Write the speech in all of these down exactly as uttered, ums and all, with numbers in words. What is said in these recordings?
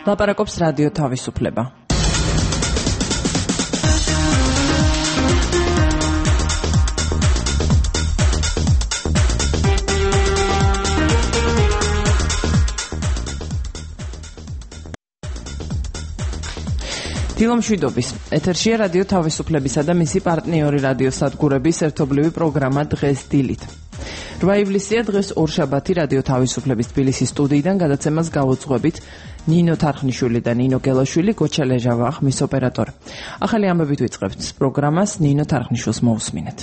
ლაპარაკობს რადიო თავისუფლება. დილომშვიდობის. ეთერშია რადიო თავისუფლებისა და მისი პარტნიორი რადიო სადგურების ერთობლივი პროგრამა დღეს დილით. რვა ივლისია დღეს ორშაბათი რადიო თავისუფლების თბილისის სტუდიიდან გადაცემას გავუძღვებით ნინო თარხნიშვილი და ნინო გელაშვილი, გოჩა ლეჟავა ხმის ოპერატორი. ახალი ამბებით ვიწყებთ პროგრამას, ნინო თარხნიშვილს მოусმინეთ.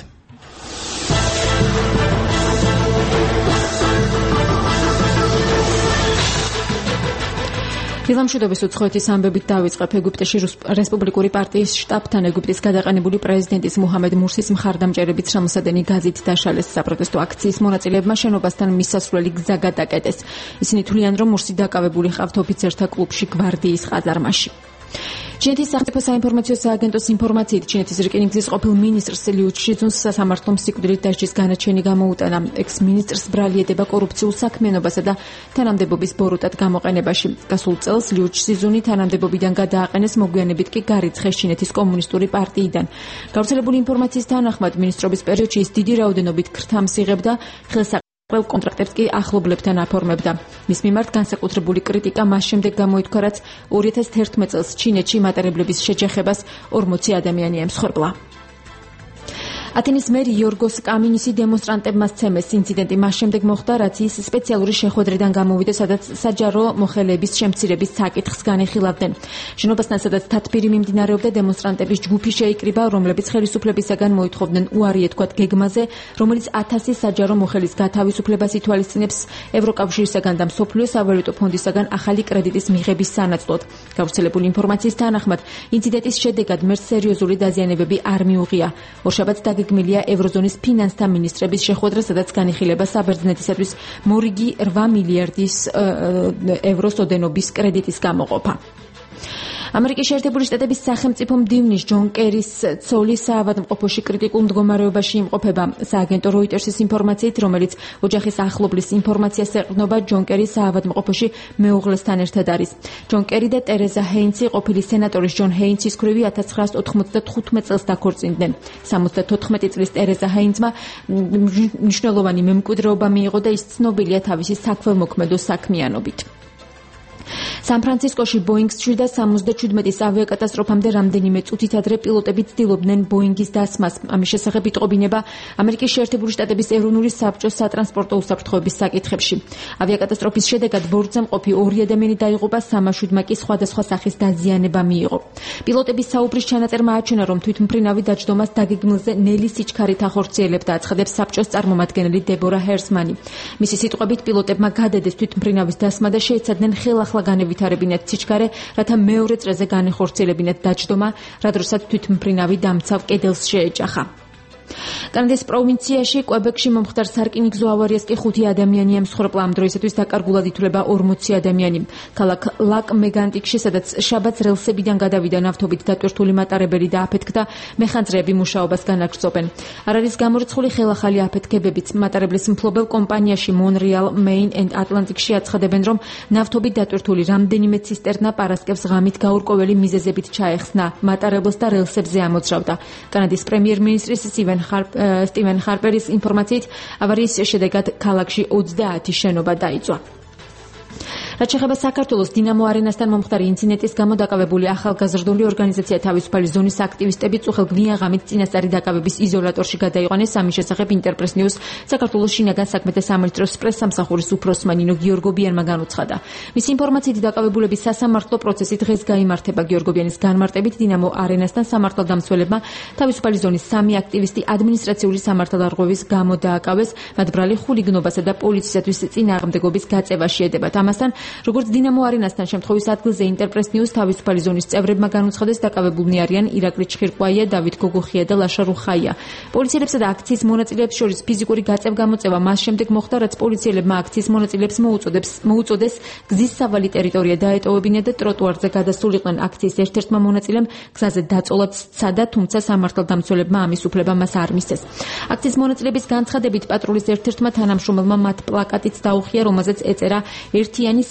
დილამშვიდობის უცხოეთის ამბებით დავიწყებ. ეგვიპტეში რესპუბლიკური პარტიის შტაბთან ეგვიპტის გადაყენებული პრეზიდენტის მუჰამედ მურსის მხარდამჭერებით სამოსადენი გაზით დაშალეს. საპროტესტო აქციის მონაწილეებმა შენობასთან მისასვლელი გზა გადაკეტეს. ისინი თვლიან, რომ მურსი დაკავებული ჰყავთ ოფიცერთა კლუბში გვარდიის ყაზარმაში. ჩინეთის სახელმწიფო საინფორმაციო სააგენტოს ინფორმაციით, ჩინეთის რკინიგზის ყოფილ მინისტრს ლიუ ჩიძუნს სასამართლომ სიკვდილით დასჯის განაჩენი გამოუტანა. ექს-მინისტრს ბრალი ედება კორუფციულ საქმიანობასა და თანამდებობის ბოროტად გამოყენებაში. გასულ წელს ლიუ ჩიძუნი თანამდებობიდან გადააყენეს, მოგვიანებით კი გარიცხეს ჩინეთის კომუნისტური პარტიიდან. გავრცელებული ინფორმაციის თანახმად, მინისტრობის პერიოდში ის დიდი რაოდენობით ქრთამს იღებდა, ხელსაყრელ კონტრაქტებს კი ახლობლებთან აფორმებდა. მის მიმართ განსაკუთრებული კრიტიკა მას შემდეგ გამოითქვა, რაც ორი ათას თერთმეტ წელს ჩინეთში მატარებლების შეჯახებას ორმოცი ადამიანი ემსხვერპლა. ათენის მერი იორგოს კამინისი დემონსტრანტებმა სცემეს. ინციდენტი მას შემდეგ მოხდა, რაც ის სპეციალური შეხვედრიდან გამოვიდა, სადაც საჯარო მოხელეების შემცირების საკითხს განეხილავდნენ. შენობასთან, სადაც თათბირი მიმდინარეობდა, დემონსტრანტების ჯგუფი შეიკრიბა, რომლებიც ხელისუფლებისაგან მოითხოვდნენ უარი ეთქვათ გეგმაზე, რომელიც ათასი საჯარო მოხელის გათავისუფლებას ითვალისწინებს ევროკავშირისაგან და მსოფლიო სავალუტო ფონდისაგან ახალი კრედიტის მიღების სანაცვლოდ. გავრცელებული ინფორმაციის თანახმად, ინციდენტის შედეგად მერს სერიოზული დაზიანებები არ მიუღია. ორშაბათს გეგმილია ევროზონის ფინანსთა მინისტრების შეხვედრა, სადაც განიხილება საბერძნეთისათვის მორიგი რვა მილიარდის ევროს ოდენობის კრედიტის გამოყოფა. ამერიკის შეერთებული შტატების სახელმწიფო მდივნის ჯონ კერის ცოლი საავადმყოფოში კრიტიკულ მდგომარეობაში იმყოფება. სააგენტო როიტერსის ინფორმაციით, რომელიც ოჯახის ახლობლის ინფორმაციას ეყრდნობა, ჯონ კერი საავადმყოფოში მეუღლესთან ერთად არის. ჯონ კერი და ტერეზა ჰეინცი ყოფილი სენატორის ჯონ ჰეინცის ქვრივი ათას ცხრაას ოთხმოცდათხუთმეტ წელს დაქორწინდნენ. სამოცდათოთხმეტი წლის ტერეზა ჰეინცმა მნიშვნელოვანი მემკვიდრეობა მიიღო და ის ცნობილია თავისი საქველმოქმედო საქმიანობით. სან-ფრანცისკოში ბოინგ შვიდ სამოცდაჩვიდმეტის ავიაკატასტროფამდე რამდენიმე წუთით ადრე პილოტები ცდილობდნენ ბოინგის დასმას. ამის შესახებ იტყობინება ამერიკის შეერთებული შტატების ეროვნული საბჭოს სატრანსპორტო უსაფრთხოების საკითხებში. ავიაკატასტროფის შედეგად ბორტზე მყოფი ორი ადამიანი დაიღუპა, სამაშვიდმა კი სხვადასხვა სახის დაზიანება მიიღო. პილოტების საუბრის ჩანაწერმა აჩვენა, რომ თვითმფრინავი დაჯდომას დაგეგმილზე ნელი სიჩქარით ახორციელებდა, აცხადებს საბჭოს წარმომადგენელი დებორა ჰერსმანი. მისი სიტყვებით, პილოტებმა გადადეს თვითმფრინავის დასმა და შეეცადნენ ხელახლა განევითარებინათ სიჩქარე, რათა მეორე წრეზე განეხორციელებინათ დაჯდომა, რა დროსაც თვითმფრინავი დამცავ კედელს შეეჯახა. კანადის პროვინციაში კვებეკში მომხდარ სარკინიგზო ავარიას კი ხუთი ადამიანი ემსხვერპლა. ამ დროისათვის დაკარგულად ითვლება ორმოცი ადამიანი. ქალაქ ლაკ მეგანტიკში, სადაც შაბათს რელსებიდან გადავიდა ნავთობით დატვირთული მატარებელი და აფეთქდა, მეხანძრეები მუშაობას განაგრძობენ. არ არის გამორიცხული ხელახალი აფეთქებებიც. მატარებლის მფლობელ კომპანიაში მონრეალ, მეინ and ატლანტიკში აცხადებენ, რომ ნავთობით დატვირთული რამდენიმე ცისტერნა პარასკევს ღამით გაურკვეველი მიზეზებით ჩაეხსნა მატარებელს და რელსებზე ამოძრავდა. კანადის პრემიერ-მინისტრის სტივენ ხარპერის ინფორმაციით, ავარიის შედეგად ქალაქში ოცდაათი შენობა დაიწვა. რაც შეეხება საქართველოს დინამო არენასთან მომხდარი ინციდენტის გამო დაკავებული ახალგაზრდული ორგანიზაცია თავისუფალი ზონის აქტივისტები წუხელ გვიან ღამით წინასწარი დაკავების იზოლატორში გადაიყვანეს. ამის შესახებ ინტერპრეს ნიუს საქართველოს შინაგან საქმეთა სამინისტროს პრესსამსახურის უფროსმა ნინო გიორგობიანმა განუცხადა. მის ინფორმაციით დაკავებულების სასამართლო პროცესი დღეს გაიმართება. გიორგობიანის განმარტებით, დინამო არენასთან სამართალდამცველებმა თავისუფალი ზონის სამი აქტივისტი ადმინისტრაციული სამართალდარღვევის გამო დააკავეს, მათ ბრალი ხულიგნობასა და პოლიციისათვის წინააღმდეგობის გაწევაში ედებათ. ამასთან, როგორც დინამო არენასთან შემთხვევის ადგილზე ინტერპრეს ნიუს თავისუფალი ზონის წევრებმა განუცხადეს, დაკავებულნი არიან ირაკლი ჩხირკვაია, დავით გოგოხია და ლაშა რუხაია. პოლიციელებსა და აქციის მონაწილეებს შორის ფიზიკური გაწევ-გამოწევა მას შემდეგ მოხდა, რაც პოლიციელებმა აქციის მონაწილეებს მოუწოდებს მოუწოდეს გზის სავალი ტერიტორია დაეტოვებინათ და ტროტუარზე გადასულიყვნენ. აქციის ერთ-ერთმა მონაწილემ გზაზე დაწოლად სცადა, თუმცა სამართალდამცველებმა ამის უფლება მას არ მისცეს. აქციის მონაწილეების განცხადებით, პატრულის ერთ-ერთმა თანამშრომელმა მათ პლაკატიც დაუხია, რომელზეც ეწერა ერთიანი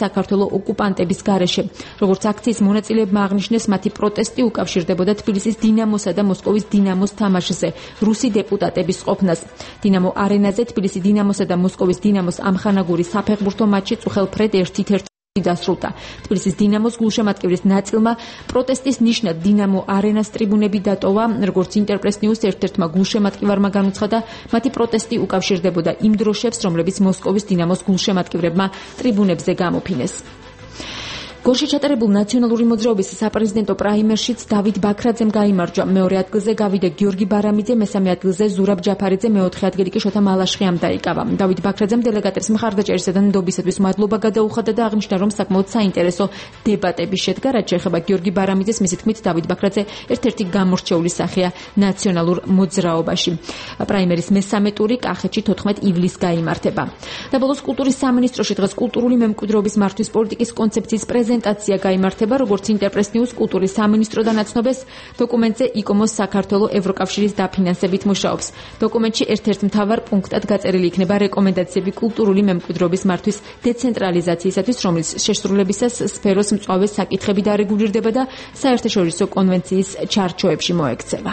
საქართველოს ოკუპანტების გარეშე. როგორც აქციის მონაწილეებმა აღნიშნეს, მათი პროტესტი უკავშირდებოდა თბილისის დინამოსა და მოსკოვის დინამოს თამაშზე რუსი დეპუტატების ყოფნას. დინამო არენაზე თბილისი დინამოსა და მოსკოვის დინამოს ამხანაგური საფეხბურთო მატჩი წუხელფრედ ერთ-ერთ დასრულდა. თბილისის დინამოს გულშემატკივრის ნაწილმა პროტესტის ნიშნად დინამო არენას ტრიბუნები დატოვა, როგორც ინტერპრეს ნიუს ერთ-ერთმა გულშემატკივარმა განუცხადა, მათი პროტესტი უკავშირდებოდა იმ დროშებს, რომლებიც მოსკოვის დინამოს გულშემატკივრებმა ტრიბუნებზე გამოფინეს. გორში ჩატარებულ ნაციონალური მოძრაობის საპრეზიდენტო პრაიმერშიც დავით ბაქრაძემ გაიმარჯვა. მეორე ადგილზე გავიდა გიორგი ბარამიძე, მესამე ადგილზე ზურაბ ჯაფარიძე, მეოთხე ადგილი კი შოთა მალაშხიამ დაიკავა. დავით ბაქრაძემ დელეგატებს მხარდაჭერისა და ნდობისათვის მადლობა გადაუხადა და აღნიშნა, რომ საკმაოდ საინტერესო დებატები შედგა, რაც შეეხება გიორგი ბარამიძეს. მისი თქმით, დავით ბაქრაძე ერთ-ერთი გამორჩეული სახეა ნაციონალურ მოძრაობაში. პრაიმერის მესამე ტური კახეთში თოთხმეტ ივლისს გაიმართება. და ბოლოს კულტურის სამინისტროში დღეს კულტურული მემკვიდრეობის მართვის პოლიტიკის კონცეფციის პრეზენტაცია გაიმართება, როგორც ინტერპრეს ნიუს კულტურის სამინისტროდან აცნობეს. დოკუმენტზე იკომოს საქართველოს ევროკავშირის დაფინანსებით მუშაობს. დოკუმენტში ერთ-ერთ მთავარ პუნქტად გაწერილი იქნება რეკომენდაციები კულტურული მემკვიდრეობის მართვის დეცენტრალიზაციისათვის, რომლის შესრულებისას სფეროს მწვავე საკითხები დარეგულირდება და საერთაშორისო კონვენციის ჩარჩოებში მოექცევა.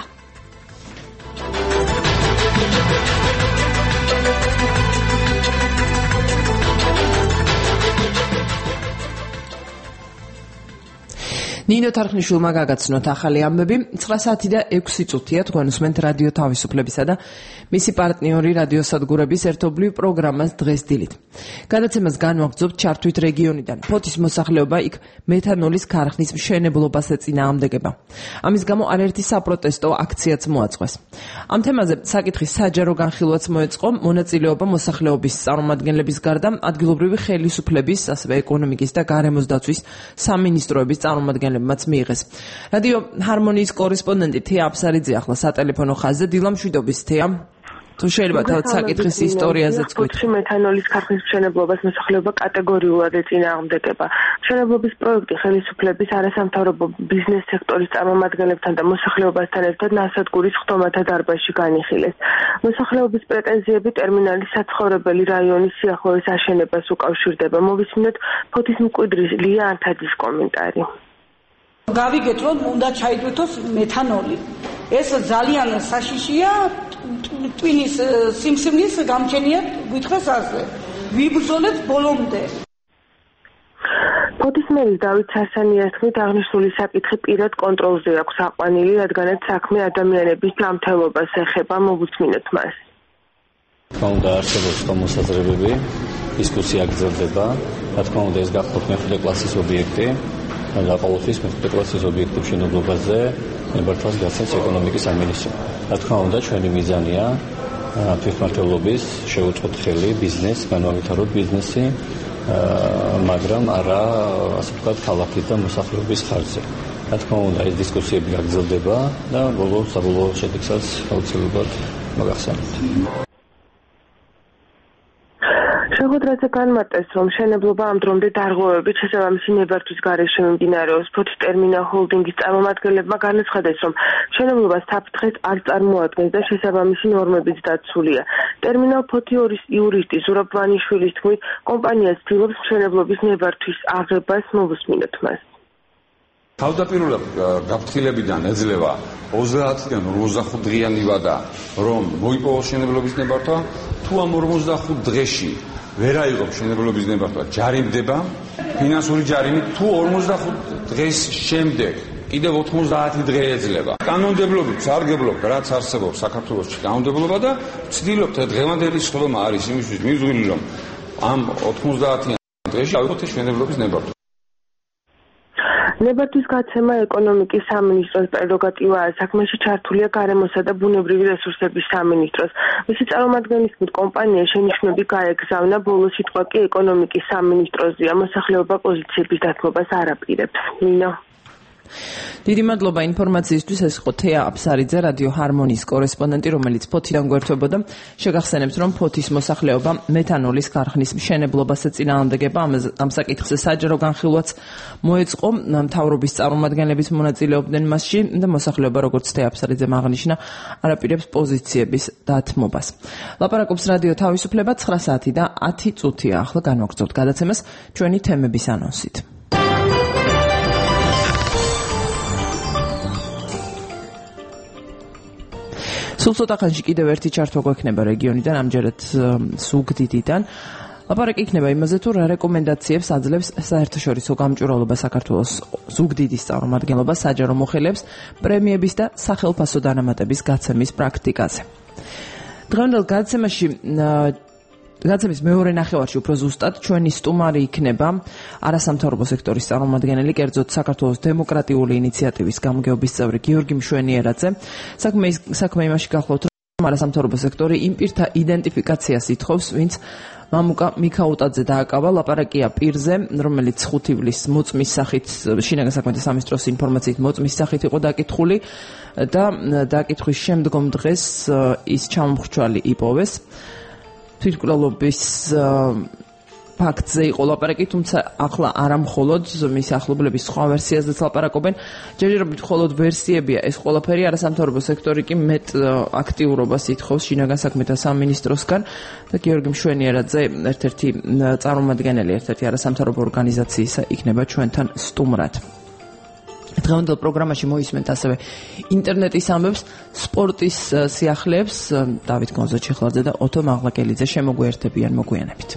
ნინო თარხნიშვილმა გაგაცნოთ ახალი ამბები. ცხრა საათი და ექვსი წუთია თქვენ უსმენთ რადიო თავისუფლებისა და მისი პარტნიორი რადიოსადგურების ერთობლივ პროგრამას დღეს დილით. გადაცემას განვაგრძობთ ჩართვით რეგიონიდან. ფოთის მოსახლეობა იქ მეთანოლის ქარხნის მშენებლობას ეწინააღმდეგება. ამის გამო არაერთი საპროტესტო აქციაც მოაწყვეს. ამ თემაზე საკითხის საჯარო განხილვაც მოეწყო. მონაწილეობა მოსახლეობის წარმომადგენლების გარდა ადგილობრივი ხელისუფლების, ასევე ეკონომიკის და გარემოს დაცვის სამინისტროების წარმომადგენლები მას მიიღეს. რადიო ჰარმონიის კორესპონდენტი თეა აფსარიძე ახლა სატელეფონო ხაზზე. დილა მშვიდობის თეა. თუ შეიძლება თავად საკითხის ისტორიაზეც გქვით. მეთანოლის ქარხნის მშენებლობას მოსახლეობა კატეგორიულად ეწინააღმდეგება. მშენებლობის პროექტი ხელისუფლების, არასამთავრობო ბიზნეს სექტორის წარმომადგენლებთან და მოსახლეობასთან ერთად ნავსადგურის ხტომათა დარბაზში განიხილეს. მოსახლეობის პრეტენზიები ტერმინალის საცხოვრებელი რაიონის სიახლოვეს აშენებას უკავშირდება. მოვისმინოთ ფოთის მკვიდრის ლია ანთაძის კომენტარი. გავიგეთ, რომ უნდა ჩაიდვეთოს მეთანოლი. ეს ძალიან საშიშია, ტვინის სიმსივნის გამჩენია გვითხრას ასე. ვიბრძოლეთ ბოლომდე. ფოთის მერის დავით სასანიას თქმით, აღნიშნული საკითხი პირად კონტროლზე აქვს აყვანილი, რადგანაც საქმე ადამიანების ჯანმრთელობას ეხება. მოვუსმინოთ მას. თქმა უნდა, არსებობს მოსაზრებები, დისკუსია გრძელდება. რა თქმა უნდა, ეს გახდათ მეხუთე კლასის ობიექტი. და ყოველთვის მეხუთე კლასის ობიექტის მშენებლობაზე ნებართვას გასცემს ეკონომიკის სამინისტრო. რა თქმა უნდა, ჩვენი მიზანია თვითმმართველობის შეუწყოთ ხელი ბიზნესს, განავითაროთ ბიზნესი, მაგრამ არა, ასე ვთქვათ, ქალაქის და მოსახლეობის ხარჯზე. რა თქმა უნდა, ეს დისკუსიები გაგრძელდება და ბოლო საბოლოო შედეგსაც აუცილებლად მოგახსენებთ. შეხვედრაზე განმარტეს, რომ მშენებლობა ამ დრომდე დარღვევებით შესაბამისი ნებართვის გარეშე მიმდინარეობს. ფოთის ტერმინალ ჰოლდინგის წარმომადგენლებმა განაცხადეს, რომ მშენებლობა საფრთხეს არ წარმოადგენს და შესაბამისი ნორმებიც დაცულია. ტერმინალ ფოთი ორის იურისტი ზურაბ ვანიშვილის თქმით, კომპანია ცდილობს მშენებლობის ნებართვის აღებას. მოვუსმინოთ მას. თავდაპირველად გაფრთხილებიდან ეძლევა ოცდაათიდან ორმოცდახუთ დღიანი ვადა, რომ მოიპოვოს მშენებლობის ნებართვა, თუ ამ ორმოცდახუთ დღეში ვერ აიღო მშენებლობის ნებართვა, ჯარიმდება. ფინანსური ჯარიმი თუ ორმოცდახუთ დღის შემდეგ კიდევ ოთხმოცდაათი დღე ეძლევა. კანონმდებლობით სარგებლობთ, რაც არსებობს საქართველოში კანონმდებლობა და ვცდილობთ დღევანდელი სხდომა არის იმისთვის მივზღილი, რომ ამ ოთხმოცდაათი დღეში აიღოთ მშენებლობის ნებართვა. ნებართვის გაცემა ეკონომიკის სამინისტროს პრეროგატივაა. საქმეში ჩართულია გარემოსა და ბუნებრივი რესურსების სამინისტროს. მისი წარმომადგენლის თქმით, კომპანია შენიშვნები გაეგზავნა, ბოლო სიტყვა კი ეკონომიკის სამინისტროზეა. მოსახლეობა პოზიციების დათმობას არ აპირებს. ნინო. დიდი მადლობა ინფორმაციისთვის. ეს იყო თეა აფსარიძე, რადიო ჰარმონიის კორესპონდენტი, რომელიც ფოთიდან გვერდებოდა. შეგახსენებთ, რომ ფოთის მოსახლეობა მეთანოლის ქარხნის მშენებლობას ეწინააღმდეგება. ამ საკითხზე საჯარო განხილვაც მოეწყო, მთავრობის წარმომადგენლების მონაწილეობდნენ მასში და მოსახლეობა, როგორც თეა აფსარიძემ აღნიშნა, არაპირებს პოზიციების დათმობას. ლაპარაკობს რადიო თავისუფლება. ცხრა საათი და ათი წუთია. ახლა განვაგრძობთ გადაცემას ჩვენი თემების ანონსით. სულ ცოტა ხანში კიდევ ერთი ჩართვა გვექნება რეგიონიდან, ამჯერად ზუგდიდიდან. ლაპარაკი იქნება იმაზე, თუ რა რეკომენდაციებს აძლევს საერთაშორისო გამჭვირვალობა საქართველოს ზუგდიდის წარმომადგენლობა საჯარო მოხელეებს პრემიების და სახელფასო დანამატების გაცემის პრაქტიკაზე. დღევანდელ გადაცემაში გადაცემის მეორე ნახევარში უფრო ზუსტად ჩვენი სტუმარი იქნება არასამთავრობო სექტორის წარმომადგენელი, კერძოდ საქართველოს დემოკრატიული ინიციატივის გამგეობის წევრი გიორგი მშვენიერაძე. საქმე საქმე იმაში გახლავთ, რომ არასამთავრობო სექტორი იმ პირთა იდენტიფიკაციას ითხოვს, ვინც მამუკა მიქაუტაძე დააკავა. ლაპარაკია პირზე, რომელიც ხუთი ივლის მოწმის სახით, შინაგან საქმეთა სამინისტროს ინფორმაციით მოწმის სახით იყო დაკითხული და დაკითხვის შემდგომ დღეს ის ჩამომხრჩვალი იპოვეს. თვითმკვლელობის ფაქტზე იყო ლაპარაკი, თუმცა ახლა არა მხოლოდ მის ახლობლების სხვა ვერსიაზეც ლაპარაკობენ. ჯერჯერობით მხოლოდ ვერსიებია ეს ყველაფერი, არასამთავრობო სექტორი კი მეტ აქტიურობას ითხოვს შინაგან საქმეთა სამინისტროსგან და გიორგი მშვენიერაძე, ერთ-ერთი წარმომადგენელი, ერთ-ერთი არასამთავრობო ორგანიზაციისა იქნება ჩვენთან სტუმრად. დღევანდელ პროგრამაში მოისმენთ ასევე ინტერნეტის ამბებს, სპორტის სიახლეებს. დავით გონზაჩეხლაძე და ოტო მაღლაკელიძე შემოგვიერთებიან მოგვიანებით.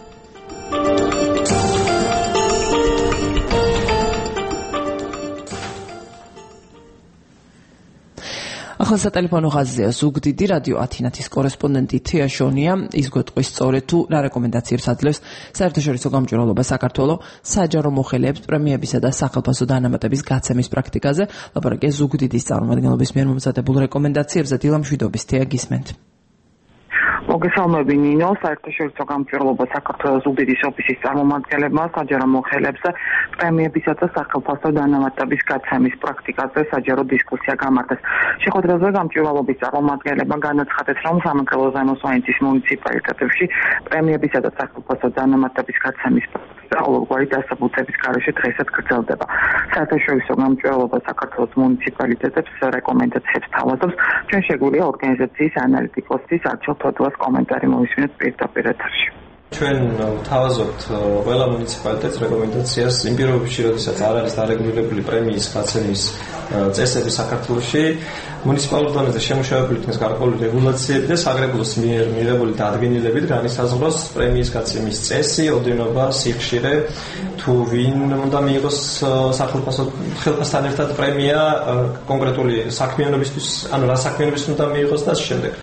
ახლა სატელეფონო ხაზია ზუგდიდი რადიო ათინათის კორესპონდენტი თეა შონია. ის გვეტყვის სწორედ თუ რა რეკომენდაციებს აძლევს საერთაშორისო გამჭვირვალობა საქართველოს საჯარო მოხელეებს პრემიებისა და სახელფასო დანამატების გაცემის პრაქტიკაზე. ლაპარაკია ზუგდიდის წარმომადგენლობის მიერ მომზადებულ რეკომენდაციებზე. დილა მშვიდობის, თეა, გისმენთ. მოგესალმები ნინო. საერთაშორისო გამჭვირვალობა საქართველოს ზუგდიდის ოფისის წარმომადგენლებმა საჯარო მოხელეებს პრემიებისა და სახელფასო დანამატების გაცემის პრაქტიკაზე საჯარო დისკუსია გამართეს. შეხვედრაზე გამჭვირვალობის წარმომადგენლებმა განაცხადეს, რომ სამეგრელო ზემოსვანეთის მუნიციპალიტეტებში პრემიებისა და სახელფასო დანამატების გაცემის პრაქტიკა ყოველგვარი დასაბუთების გარეშე დღესაც გრძელდება. საერთაშორისო გამჭვირვალობა საქართველოს მუნიციპალიტეტებს რეკომენდაციებს თავაზობს. ჩვენ შეგვიძლია ორგანიზაციის ანალიტიკოსის არჩილ თოდუას კომენტარი მოვისმინოთ პირდაპირ ეთერში. ჩვენ თავაზობთ ყველა მუნიციპალიტეტს რეკომენდაციას იმ პირობებში, როდესაც არ არის დარეგულირებული პრემიის გაცემის წესები საქართველოში, მუნიციპალურ დონეზე შემუშავებული იქნეს გარკვეული რეგულაციები და საგრებულოს მიერ მიღებული დადგენილებით განისაზღვროს პრემიის გაცემის წესი, ოდენობა, სიხშირე, თუ ვინ უნდა მიიღოს სახელმწიფო ხელფასთან ერთად პრემია კონკრეტული საქმიანობისთვის, ანუ რა საქმიანობისთვის უნდა მიიღოს და ამ შემდეგ.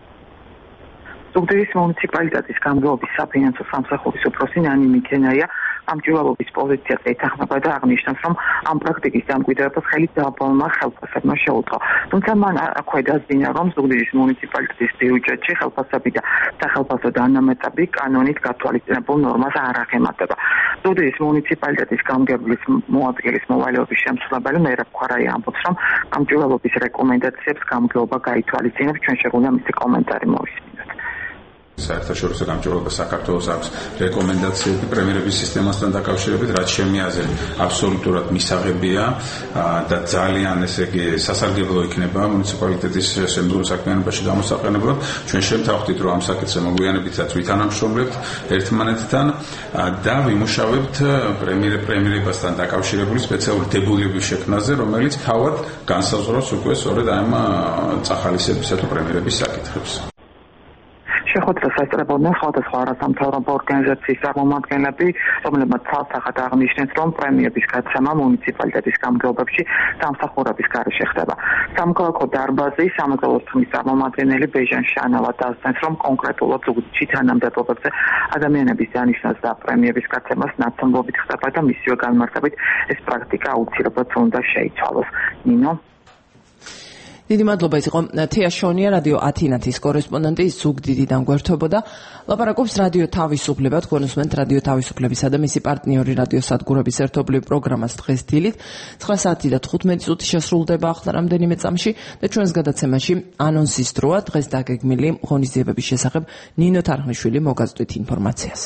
ზუგდიდის მუნიციპალიტეტის გამგეობის საფინანსო სამსახურის უფროსი ნანი მიქენაია გამჭვირვალობის პოზიციას ეთანხმება და აღნიშნავს, რომ ამ პრაქტიკის დამკვიდრებას ხელით დააბოლმა ხელფასებმა შეუწყო. თუმცა მან აქვე დასძინა, რომ ზუგდიდის მუნიციპალიტეტის ბიუჯეტში ხელფასები და სახელფასო დანამატები კანონით გათვალისწინებულ ნორმას არ აღემატება. ზუგდიდის მუნიციპალიტეტის გამგეობის მოადგილის მოვალეობის შემსრულებელი მერაბ ქვარაი ამბობს, რომ გამჭვირვალობის რეკომენდაციებს გამგეობა გაითვალისწინებს. ჩვენ შეგვიძლია მისი კომენტარი მოვისმინოთ. საერთაშორისო გამჭვირვალობა საქართველოს აქვს რეკომენდაციები პრემიერების სისტემასთან დაკავშირებით, რაც ჩემი აზრით აბსოლუტურად მისაღებია და ძალიან ესე იგი სასარგებლო იქნება მუნიციპალიტეტის შემდგომ საქმიანობაში გამოსაყენებლად. ჩვენ შევთავაზეთ, რომ ამ საკითხზე მოგვიანებითაც ვითანამშრომლებთ ერთმანეთთან და ვიმუშავებთ პრემიერ პრემიერებასთან დაკავშირებული სპეციალური დებულების შექმნაზე, რომელიც თავად განსაზღვრავს უკვე სწორედ ამ წახალისებისა თუ პრემიერების საკითხებს. შეხვედრას ასწრებოდნენ სხვადასხვა არასამთავრობო ორგანიზაციის წარმომადგენლები, რომლებმაც ცალსახად აღნიშნეს, რომ პრემიების გაცემა მუნიციპალიტეტის გამგეობებში სამსახურების გარეშე ხდება. სამოქალაქო დარბაზი სამეგრელოს თქმის წარმომადგენელი ბეჟან შანავა დასძენს, რომ კონკრეტულად ზუგდიდში თანამდებობებზე ადამიანების დანიშნას და პრემიების გაცემას ნაცნობობით ხდება და მისივე განმარტებით ეს პრაქტიკა აუცილებლად უნდა შეიცვალოს. ნინო დიდი მადლობა, ის იყო თეა შონია, რადიო ათინათის კორესპონდენტი, ზუგდიდიდან გვერდებოდა. ლაპარაკობს რადიო თავისუფლება, თქვენ უსმენთ რადიო თავისუფლებისა და მისი პარტნიორი რადიო სადგურების ერთობლივ პროგრამას დღეს დილით ცხრა საათი და თხუთმეტი წუთი შესრულდება ახლა რამდენიმე წამში და ჩვენს გადაცემაში ანონსის დროა. დღეს დაგეგმილი ღონისძიებების შესახებ ნინო თარხნიშვილი მოგაწვდით ინფორმაციას.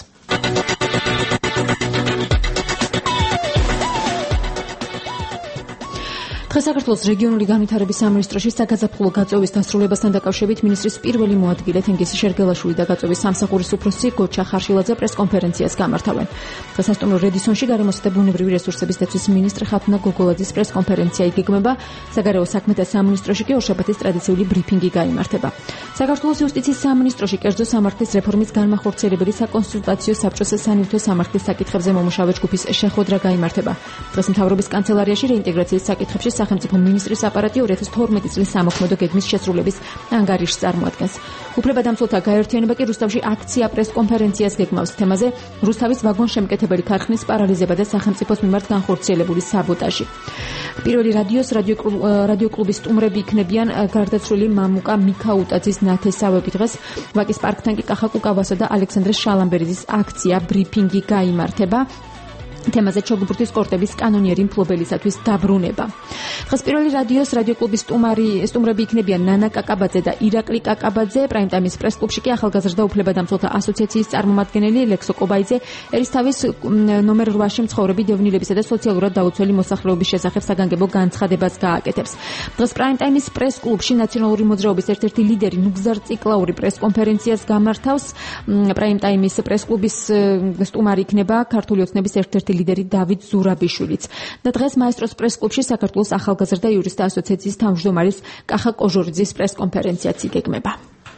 დღეს საქართველოს რეგიონული განვითარების სამინისტროში საგაზაფხულო გაწევის დასრულებასთან დაკავშირებით მინისტრის პირველი მოადგილე თენგიზ შერგელაშვილი და გაწევის სამსახურის უფროსი გოჩა ხარშილაძე პრესკონფერენციას გამართავენ. დღეს სასტუმრო რედისონში გარემოსა და ბუნებრივი რესურსების დაცვის მინისტრი ხათუნა გოგოლაძის პრესკონფერენცია იგეგმება. საგარეო საქმეთა სამინისტროში კი ორშაბათის ტრადიციული ბრიფინგი გაიმართება. საქართველოს იუსტიციის სამინისტროში კერძო სამართლის რეფორმის განმახორციელებელი საკონსულტაციო საბჭოს სანივთო სამართლის საკითხებზე მომუშავე ჯგუფის შეხვედრა გაიმართება. დღეს მთავრობის კანცელარიაში რეინტეგრაციის საკითხებში სახელმწიფო მინისტრის აპარატი ორი ათას თორმეტი წლის სამოქმედო გეგმის შესრულების ანგარიშს წარმოადგენს. უფლებადამცველთა გაერთიანება კი რუსთავში აქცია პრესკონფერენციას გეგმავს თემაზე რუსთავის ვაგონშემკეთებელი ქარხნის პარალიზება და სახელმწიფოს მიმართ განხორციელებული საბოტაჟი. პირველი რადიოს რადიო კლუბის სტუმრები იქნებიან გარდაცვლილი მამუკა მიქაუტაძის ნათესავები. დღეს ვაკის პარკთან კი კახა კუკავასა და ალექსანდრე შალამბერიძის აქცია ბრიფინგი გაიმართება. თემაზე ჩოგბურთის კორტების კანონიერი მფლობელისათვის დაბრუნება. დღეს პირველი რადიოს რადიო კლუბის სტუმარი სტუმრები იქნებიან ნანა კაკაბაძე და ირაკლი კაკაბაძე. პრაიმტაიმის პრესკლუბში კი ახალგაზრდა უფლებადამცველთა ასოციაციის წარმომადგენელი ლექსო კობაიძე ერისთავის ნომერ რვაში მცხოვრები დევნილებისა და სოციალურად დაუცველი მოსახლეობის შესახებ საგანგებო განცხადებას გააკეთებს. დღეს პრაიმტაიმის პრესკლუბში ნაციონალური მოძრაობის ერთ-ერთი ლიდერი ნუგზარ ციკლაური პრესკონფერენციას გამართავს. პრაიმტაიმის პრესკლუბის სტუმარი იქნება ქართული ოცნების ერთ-ერთი ლიდერი დავით ზურაბიშვილიც. და დღეს მაესტროს პრესკლუბში საქართველოს ახალგაზრდა იურისტთა ასოციაციის თავმჯდომარის კახა კოჟორიძის პრესკონფერენციაც იგეგმება.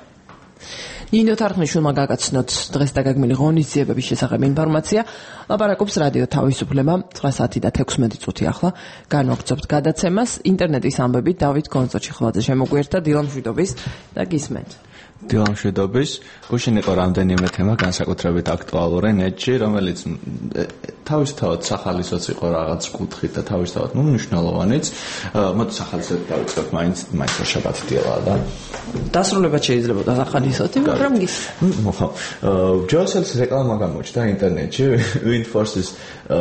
ნინო თარხნიშვილმა გაგაცნოთ დღეს დაგეგმილი ღონისძიებების შესახებ ინფორმაცია. ლაპარაკობს რადიო თავისუფლება ცხრა საათი და თექვსმეტი წუთი ახლა განვაგრძობთ გადაცემას. ინტერნეტის ამბები დავით გონწოჩიხლაძე შემოგვიერთდა დილამშვიდობის და გისმენთ. დილამშვიდობის. გუშინ იყო რამდენიმე თემა განსაკუთრებით აქტუალური ნეტში, რომელიც თავისთავად სახალისოც იყო რაღაც კუთხით და თავისთავად ნუ მნიშვნელოვანიც. მოდი სახალისოდ დავიწყებ, მაინც მაინც შაბათი დილაა და დასრულებად შეიძლება და სახალისოთი, მაგრამ გის. მოხდა. ჯოსელს რეკლამა გამოჩნდა ინტერნეტში, Windforces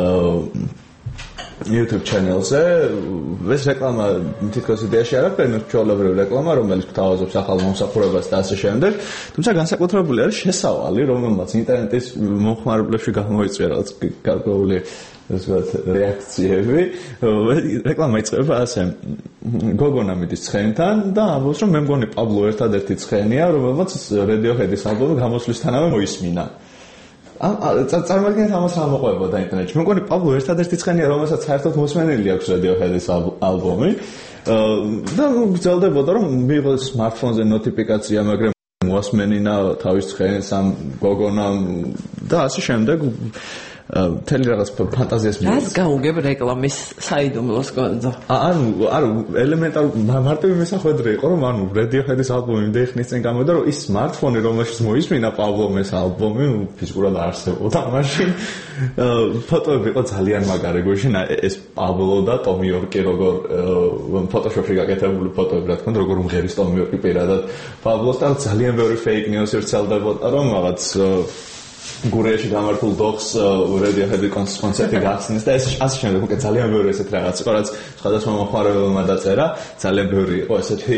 YouTube channel-ზე. ეს რეკლამა თითქოს იდეაში არ აქვს, ჩვეულებრივი რეკლამა, რომელიც გვთავაზობს ახალ მომსახურებას და ასე შემდეგ. თუმცა განსაკუთრებული არის შესავალი, რომელმაც ინტერნეტის მომხმარებლებში გამოიწვია რაღაც გარკვეული ესეთ რეაქციები. რეკლამა იწყება ასე. გოგონა მიდის ცხენთან და ამბობს, რომ მე მგონი პაბლო ერთადერთი ცხენია, რომელმაც Radiohead-ის ალბომი გამოსვლისთანავე მოისმინა. წარმოგიდგენთ ამას რა მოყვებოდა ინტერნეტში. მე მგონი პაბლო ერთადერთი ცხენია, რომელსაც საერთოდ მოსმენილი აქვს Radiohead-ის ალბომი. და გრძელდებოდა, რომ მიიღოს smartphone-ზე notification, მაგრამ მოსმენინა თავის ცხენს ამ გოგონამ და ასე შემდეგ. თელი რაღაც ფანტაზიას მიიღოს. რას გაუგებ რეკლამის საიდუმლოს კონძო? ანუ ანუ ელემენტარული მარტივი მესახვედრი იყო, რომ ანუ Radiohead-ის ალბომი იმდენი ხნის წინ გამოვიდა, რომ ის smartphone-ი, რომელშიც მოისმინა პაბლოს ალბომი, ფიზიკურად არ არსებობდა მაშინ. ფოტოები იყო ძალიან მაგარი. გუშინ ეს პაბლო და ტომი იორკი როგორ ფოტოშოპში გაკეთებული ფოტოები, რა თქმა უნდა, როგორ უმღერის ტომი იორკი პირადად პაბლოს და ძალიან ბევრი fake news ვრცელდებოდა, რომ რაღაც გურიაში გამართულ დოხს Radiohead-ის კონცერტი გახსნეს და ეს ასე შემდეგ. უკვე ძალიან ბევრი ესეთ რაღაც იყო, რაც სხვადასხვა მომხმარებელმა დაწერა. ძალიან ბევრი იყო ესეთი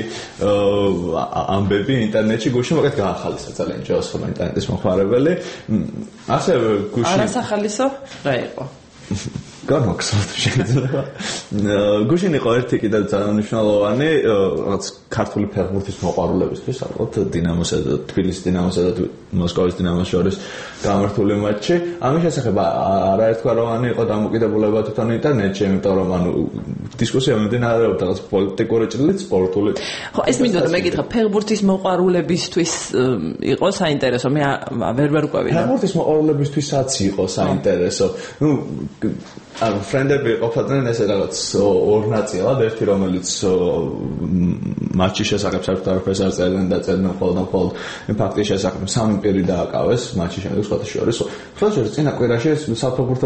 ამბები ინტერნეტში. გუშინ მოკეთ გაახალისა ძალიან ჯერ სხვა ინტერნეტის მომხმარებელი. ასევე გუშინ არასახალისო რა იყო? განვაგრძოთ შეიძლება. გუშინ იყო ერთი კიდევ ძალიან მნიშვნელოვანი რაღაც ქართული ფეხბურთის მოყვარულებისთვის, ალბათ დინამოსა და თბილისის დინამოსა და მოსკოვის დინამოს შორის გამართული მატჩი. ამის შესახებ არაერთგვაროვანი იყო დამოკიდებულება თვითონ ინტერნეტში, იმიტომ რომ ანუ დისკუსია მიმდინარეობდა რაღაც პოლიტიკური ჭრილით, სპორტული. ხო, ეს მინდოდა მეკითხა, ფეხბურთის მოყვარულებისთვის იყო საინტერესო? მე ვერ ვერ ყვევი. ფეხბურთის მოყვარულებისთვისაც იყო საინტერესო. ნუ ანუ ფრენდები ყოფილდნენ ესე რაღაც ორ ნაწილად, ერთი რომელიც მატჩის შესახებ საერთოდ არაფერს არ წერდნენ და წერდნენ მხოლოდ მხოლოდ იმ ფაქტის შესახებ, სამი პირი დააკავეს მატჩის შემდეგ სხვათა შორის. სხვათა შორის წინა კვირაში საფეხბურთო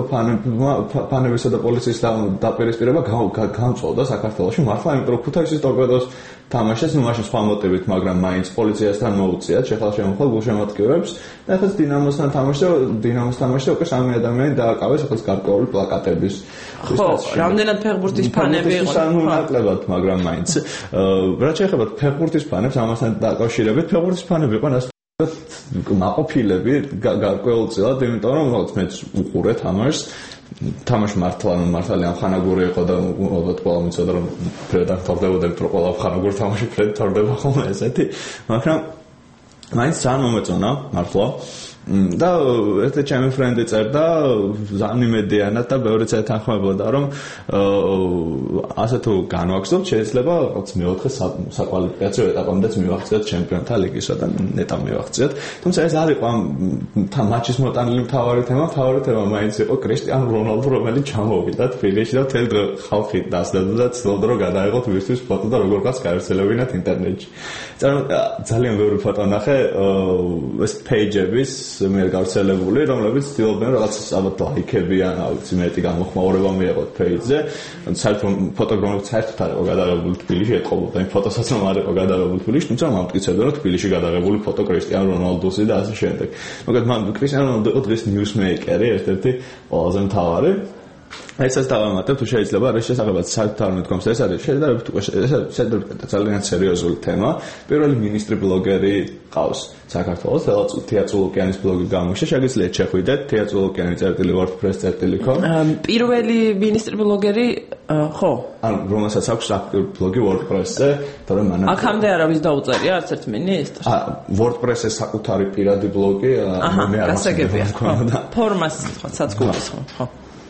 ფანებისა და პოლიციის დაპირისპირება გამწვავდა საქართველოში მართლა, იმიტომ რომ ქუთაისის ტორპედოს თამაშეს, ნუ მაშინ სხვა მოტივით, მაგრამ მაინც პოლიციასთან მოუწიათ, შეხლა შემოხვალ გულშემატკივრებს. და ახლა დინამოსთან თამაშდა, დინამოს თამაშდა უკვე სამი ადამიანი დააკავეს, ახლა გარკვეული პლაკატების. ხო, რამდენად ფეხბურთის ფანები იყო? ანუ ნაკლებად, მაგრამ მაინც. რაც შეეხება ფეხბურთის ფანებს, ამასთან დაკავშირებით, ფეხბურთის ფანები იყვნენ მაყოფილები გარკვეულწილად, იმიტომ რომ რაღაც მეც უყურე თამაშს. თამაში მართლა მართალი ამ ხანაგური იყო და ალბათ ყველა მიცოდა რომ ფრედ აღთავდებოდა, იმიტომ რომ ყველა ხანაგური თამაში ფრედ თორდება ხოლმე ესეთი, მაგრამ მაინც ძალიან მომეწონა მართლა. და ერთ ჩემი ფრენდი წერდა ძალიან იმედიანად და ბევრიც ეთანხმებოდა რომ ასე თუ განვაგრძობთ შეიძლება რაღაც მეოთხე საკვალიფიკაციო ეტაპამდეც მივაღწიოთ ჩემპიონთა ლიგისა და ნეტა მივაღწიოთ. თუმცა ეს არ იყო ამ მატჩის მოტანილი მთავარი თემა, მთავარი თემა მაინც იყო კრისტიანო რონალდო, რომელიც ჩამოვიდა თბილისში და მთელი დღე ხალხი დასდევდა და ცდილობდა რომ გადაიღოთ ვისთვის ფოტო და როგორ გას გაერთიანებინათ ინტერნეტში. ძალიან ბევრი ფოტო ნახე ეს პეიჯების მიერ გავრცელებული, რომლებიც ცდილობდნენ რაღაც ალბათ ლაიქები ან აუცი მეტი გამოხმაურება მიეღოთ პეიჯზე. საერთოდ ფოტოგრაფია საერთოდ არ იყო გადაღებული თბილისში, ეთყობოდა იმ ფოტოსაც რომ არ იყო გადაღებული თბილისში, თუმცა მომტკიცებდა რომ თბილისში გადაღებული ფოტო კრისტიანო რონალდოსი და ასე შემდეგ. მოკლედ მან კრისტიანო რონალდო იყო დღეს ნიუსმეიკერი, ერთ-ერთი ყველაზე მთავარი. ესაც დავამატებ თუ შეიძლება არის შესაძლებლად საერთოდ არ მეთქვამს ეს არის შეიძლება უკვე ეს ძალიან სერიოზული თემა. პირველი მინისტრი ბლოგერი ყავს საქართველოს, თელაც თეატრ ოკეანის ბლოგი გამოიშვა, შეგიძლიათ შეხვიდეთ თეატრ ოკეანის წერტილი wordpress წერტილი com. პირველი მინისტრი ბლოგერი ხო, ან რომელსაც აქვს აქტიური ბლოგი wordpress-ზე, თორემ მანამ აქამდე არავის დაუწერია არც ერთ მინისტრს. ა wordpress-ზე საკუთარი პირადი ბლოგი მე არ მაქვს. ფორმას საცგულის ხო, ხო.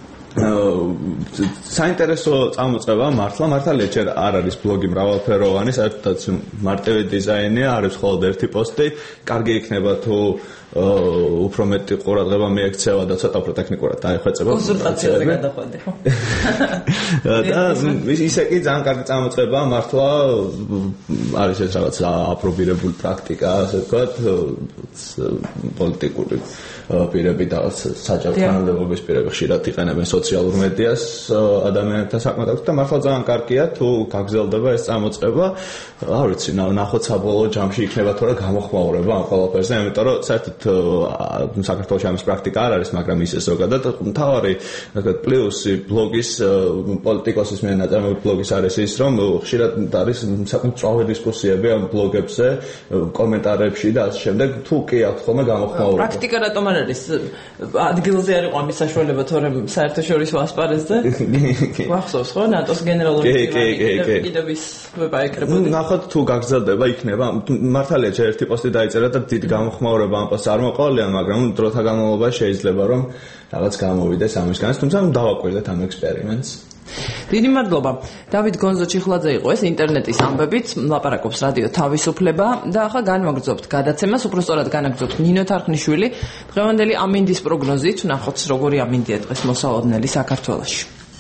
საინტერესო წამოწყება მართლა მართალია ჯერ არ არის ბლოგი მრავალფეროვანი, საერთოდ მარტივი დიზაინია, არის მხოლოდ ერთი პოსტი, კარგი იქნება თუ უფრო მეტი ყურადღება მიექცევა და ცოტა უფრო ტექნიკურად დაეხვეწება. კონსულტაციაზე გადახვედი ხო? და ისე კი ძალიან კარგი წამოწყება მართლა არის ეს რაღაც აპრობირებული პრაქტიკა, ასე ვთქვათ, პოლიტიკური პირები და საჯარო თანამდებობის პირები ხშირად იყენებენ სოციალურ მედიას ადამიანებთან საქმედაქვს და მართლა ძალიან კარგია თუ გაგრძელდება ეს წამოწყება. არ ვიცი, ნახოთ საბოლოო ჯამში იქნება თუ რა გამოხმაურება ამ ყველაფერზე, იმიტომ რომ საერთოდ საქართველოში ამის პრაქტიკა არ არის, მაგრამ ისე ზოგადად მთავარი პლუსი ბლოგის პოლიტიკოსის მიერ ნაწარმოების ბლოგის არის ის, რომ ხშირად არის საკმაოდ მწვავე დისკუსიები ამ ბლოგებზე, კომენტარებში და ასე შემდეგ. თუ კი აქვს ხოლმე გამოხმაურება. პრაქტიკა რატომ არ არის ადგილზე არ იყო ამის საშუალება, თორემ საერთაშორისო ასპარეზზე ვახსოვს ხო ნატოს გენერალური დიდების ვება ეკრებოდი. ნახოთ თუ გაგრძელდება იქნება მართალია ჯერ ერთი პოსტი დაიწერა და დიდი გამოხმაურება ამ პოსტს არ მოყოლია, მაგრამ დროთა განმავლობაში შეიძლება რომ რაღაც გამოვიდეს ამისგანაც, თუმცა დავაკვირდეთ ამ ექსპერიმენტს. დიდი მადლობა. დავით გონზო-ჩიხლაძე იყო ეს ინტერნეტის ამბებით, ლაპარაკობს რადიო თავისუფლება და ახლა განვაგრძობთ გადაცემას, უფრო სწორად განაგრძობთ ნინო თარხნიშვილი დღევანდელი ამინდის პროგნოზით, ნახოთ როგორი ამინდია დღეს მოსალოდნელი საქართველოში.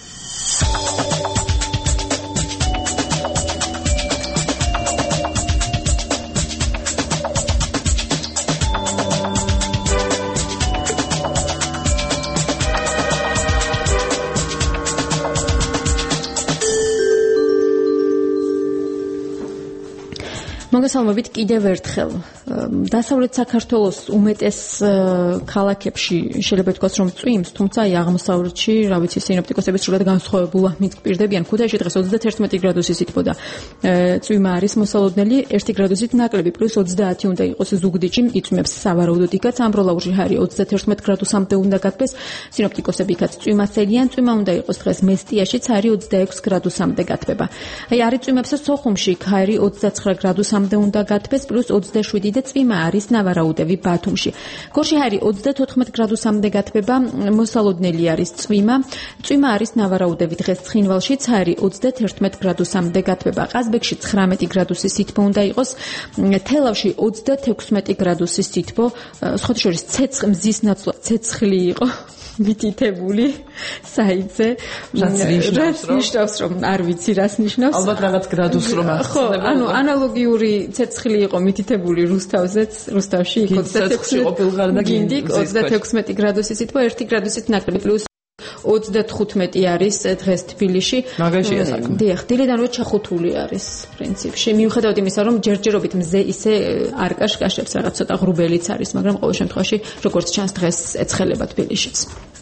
მოგესალმებით კიდევ ერთხელ. დასავლეთ საქართველოს უმეტეს ქალაქებში შეიძლება ითქვას რომ წვიმს, თუმცა აი აღმოსავლეთში, რა ვიცი, სინოპტიკოსები სრულად განსხვავებულ ამით გვპირდებიან. ქუთაისში დღეს ოცდაათი გრადუსი სითბოდა. წვიმა არის მოსალოდნელი ერთი გრადუსით ნაკლები, პლუს ოცდაათი უნდა იყოს ზუგდიდში, იწვიმებს სავარაუდოდ იქაც, ამბროლაურში ჰარი ოცდაათი გრადუსამდე უნდა გათბეს. სინოპტიკოსები იქაც წვიმას ელიან, წვიმა უნდა იყოს დღეს მესტიაშიც ჰარი ოცდაექვსი გრადუსამდე გათბება. აი არის წვიმებსა სოხუმში ჰარი ოცდაცხრა გრადუსამდე უნდა გათბეს, პლუს ოცდაშვიდი და წვიმა არის ნავარაუდები ბათუმში. გორში ჰარი ოცდათოთხმეტი გრადუსამდე გათბება, მოსალოდნელი არის წვიმა. წვიმა არის ნავარაუდები დღეს ცხინვალშიც ჰარი ოცდაათი გრადუსამდე გათბება. ყაზბეგში ცხრამეტი გრადუსი სითბო უნდა იყოს, თელავში ოცდათექვსმეტი გრადუსი სითბო, სხვა შორის ცეცხლი მზის ნაცვლად ცეცხლი იყო. მითითებული საიტზე. რაც ნიშნავს რომ არ ვიცი რას ნიშნავს. ალბათ რაღაც გრადუსს რომ ახსენებდა. ანუ ანალოგიური ცეცხლი იყო მითითებული რუსთავზეც, რუსთავში იქ ოცდაათექვსი ყოფილიყარ და გინდიკ ოცდათექვსმეტი გრადუსი სითბო, ერთი გრადუსით ნაკლები, პლუს ოცდათხუთმეტი არის დღეს თბილისში. მაგაშია საქმე. დიახ, დილიდანვე ჩახუთული არის პრინციპში. მიუხედავად იმისა, რომ ჯერჯერობით მზე ისე არ კაშკაშებს, რაღაც ცოტა ღრუბელიც არის, მაგრამ ყოველ შემთხვევაში როგორც ჩანს დღეს ეცხელება თბილისშიც.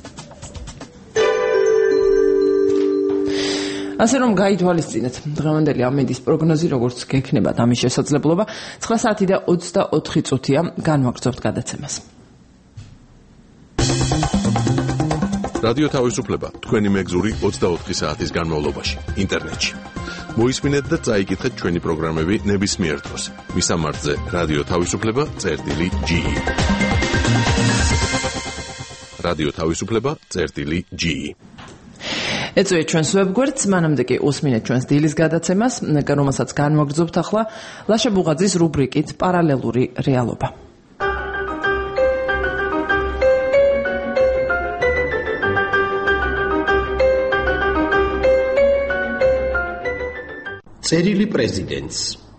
ასე რომ გაითვალისწინეთ დღევანდელი ამედის პროგნოზი, როგორც გექნებათ ამის შესაძლებლობა, ცხრა საათი და ოცდაოთხი წუთია, განვაგრძობთ გადაცემას. რადიო თავისუფლება თქვენი მეგზური ოცდაოთხი საათის განმავლობაში ინტერნეტში. მოისმინეთ და წაიკითხეთ ჩვენი პროგრამები ნებისმიერ დროს. მისამართზე რადიო თავისუფლება წერტილი ჯი. რადიო თავისუფლება წერტილი ჯი. ეწვია ჩვენს ვებგვერდს, მანამდე კი უსმინეთ ჩვენს დილის გადაცემას, რომელსაც განვაგრძობთ ახლა ლაშა ბუღაძის რუბრიკით პარალელური რეალობა. წერილი პრეზიდენტს.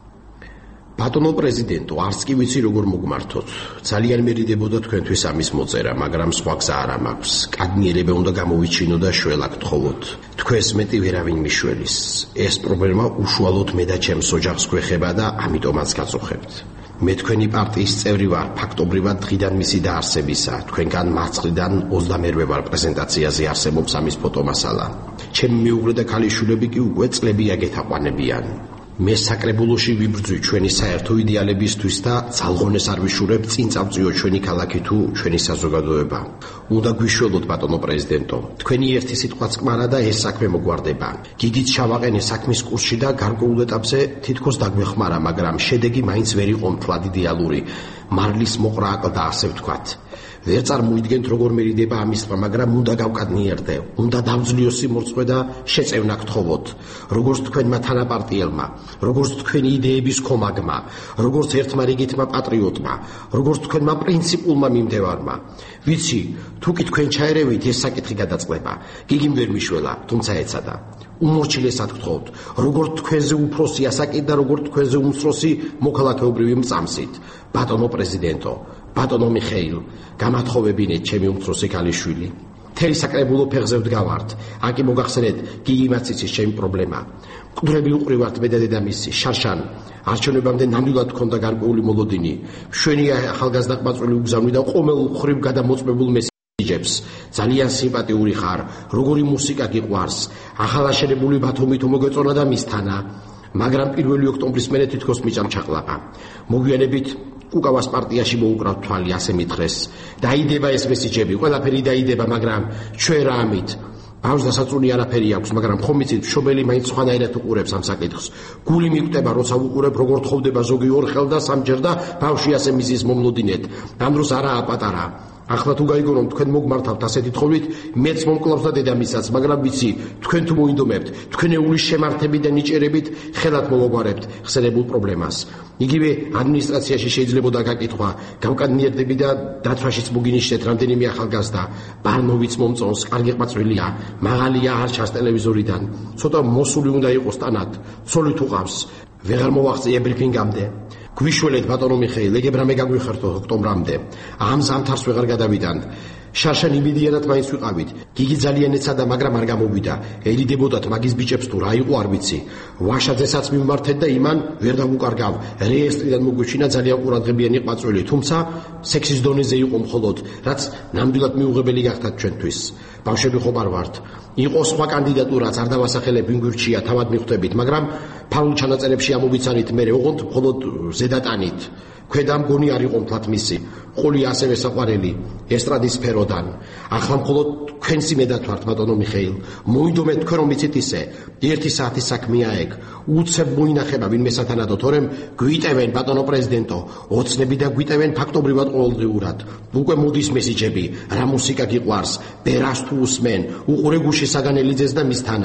ბატონო პრეზიდენტო, არც კი ვიცი როგორ მოგმართოთ. ძალიან მერიდებოდა თქვენთვის ამის მოწერა, მაგრამ სხვა გზა არ მაქვს. კადნიერება უნდა გამოვიჩინო და შველა გთხოვოთ. თქვენს მეტი ვერავინ მიშველის. ეს პრობლემა უშუალოდ მე და ჩემს ოჯახს გვეხება და ამიტომაც გაწუხებთ. მე თქვენი პარტიის წევრი ვარ, ფაქტობრივად დღიდან მისი დაარსებისა. თქვენგან მარცხნიდან ოცდამერვე ვარ პრეზენტაციაზე არსებობს ამის ფოტომასალა. ჩემი მეუღლე და ქალიშვილები კი უკვე წლებია გეთაყვანებიან. მე საკრებულოში ვიბრძვი ჩვენი საერთო იდეალებისთვის და ძალღონეს არ ვიშურებ წინ წავწიოთ ჩვენი ქალაქი თუ ჩვენი საზოგადოება. უნდა გვიშველოთ ბატონო პრეზიდენტო. თქვენი ერთი სიტყვაც კმარა და ეს საქმე მოგვარდება. გიგით ჩავაყენე საქმის კურსში და გარკვეულ ეტაპზე თითქოს დაგვეხმარა, მაგრამ შედეგი მაინც ვერ იყო მთლად იდეალური. მარლის მოყრა აკლდა, ასე ვთქვათ. ვერ წარმოიდგენთ როგორ მერიდება ამის თქმა, მაგრამ უნდა გავკადნიერდე, უნდა დავძლიო სიმორწყვე და შეწევნა გთხოვოთ. როგორც თქვენმა თანაპარტიელმა, როგორც თქვენი იდეების კომაგმა, როგორც ერთმა რიგითმა პატრიოტმა, როგორც თქვენმა პრინციპულმა მიმდევარმა. ვიცი, თუ კი თქვენ ჩაერევით, ეს საკითხი გადაწყდება. გიგიმ ვერ მიშველა, თუმცა ეცადა. უმორჩილესად გთხოვთ, როგორც თქვენზე უფროსი ასაკით და როგორც თქვენზე უმცროსი მოქალაქეობრივი მწამსით. ბატონო პრეზიდენტო, ბატონო მიხეილ, გამათხოვებინეთ ჩემი უმცროსი ქალიშვილი. თელი საკრებულო ფეხზე ვდგავართ. აკი მოგახსენეთ გიგიმაც იცის ჩემი პრობლემა. მკვდრები უყრივართ მე და დედამისი, შარშან. არჩევნებამდე ნამდვილად გქონდა გარკვეული მოლოდინი. მშვენია ახალგაზრდა ყმაწვილი უგზავნი და ყომელ ხრივ გადამოწმებულ მესიჯებს. ძალიან სიმპათიური ხარ, როგორი მუსიკა გიყვარს. ახალაშენებული ბათუმი თუ მოგეწონა და მისთანა. მაგრამ პირველი ოქტომბრის მერე თითქოს მიწამჩაყლაპა. მოგვიანებით კუკავას პარტიაში მოუკრავთ თვალი, ასე მითხრეს. დაიდება ეს მესიჯები, ყველაფერი დაიდება, მაგრამ ჩვენ რა ამით? ბავშვს დასაწუნი არაფერი აქვს, მაგრამ ხომ იცით, მშობელი მაინც სხვანაირად უყურებს ამ საკითხს. გული მიკვდება, როცა უყურებ, როგორ თხოვდება ზოგი ორხელ და სამჯერ და ბავშვი ასე მიზის მომლოდინეთ. ამ დროს არაა პატარა. ახლა თუ გაიგონოთ თქვენ მოგმართავთ ასეთი თხოვით, მეც მომკლავს და დედამისაც, მაგრამ ვიცი, თქვენ თუ მოინდომებთ, თქვენეული შემართები და ნიჭერებით ხელად მომოგვარებთ ხსენებულ პრობლემას. იგივე ადმინისტრაციაში შეიძლებოდა გაკითხვა, გავკადნიერდები და დათვაშიც მოგინიშნეთ რამდენიმე ახალგაზრდა. ბარნოვიც მომწონს, კარგი ყმაწვილია, მაღალია, არ ჩანს ტელევიზორიდან. ცოტა მოსული უნდა იყოს ტანად, ცოლით უყავს. ვეღარ მოვაღწია ბრიფინგამდე. გვიშველეთ ბატონო მიხეილ, ეგებრა მე გაგვიხერთო ოქტომბრამდე. ამ ზამთარს ვეღარ გადავიდანთ. შარშან იმედიანად მაინც ვიყავით. გიგი ძალიან ეცადა, მაგრამ არ გამოვიდა. ერიდებოდათ მაგის ბიჭებს თუ რა იყო არ ვიცი. ვაშაძესაც მიმართეთ და იმან ვერ დავუკარგავ. რეესტრიდან მოგვიჩინა ძალიან ყურადღებიანი ყმაწვილი, თუმცა სექსის დონეზე იყო მხოლოდ, რაც ნამდვილად მიუღებელი გახდათ ჩვენთვის. ბავშვები ხომ არ ვართ. იყო სხვა კანდიდატურაც არ დავასახელებ, ვინ გვირჩია, თავად მიხვდებით, მაგრამ ფაულ ჩანაწერებში ამოვიცანით მე, ოღონდ მხოლოდ ზედატანით. ქვედა მგონი არ იყო მთლად მისი. ყოლი ასევე საყვარელი ესტრადის სფეროდან. ახლა მხოლოდ თქვენს იმედად ვართ, ბატონო მიხეილ. მოინდომეთ თქვენ რომ იცით ისე. ერთი საათის საქმეა ეგ. უცებ მოინახება ვინმე სათანადო, თორემ გვიტევენ ბატონო პრეზიდენტო, ოცნები და გვიტევენ ფაქტობრივად ყოველდღიურად. უკვე მოდის მესიჯები, რა მუსიკა გიყვარს, ბერას თუ უსმენ, უყურე გუშინ საგანელიძეს და მისთანა.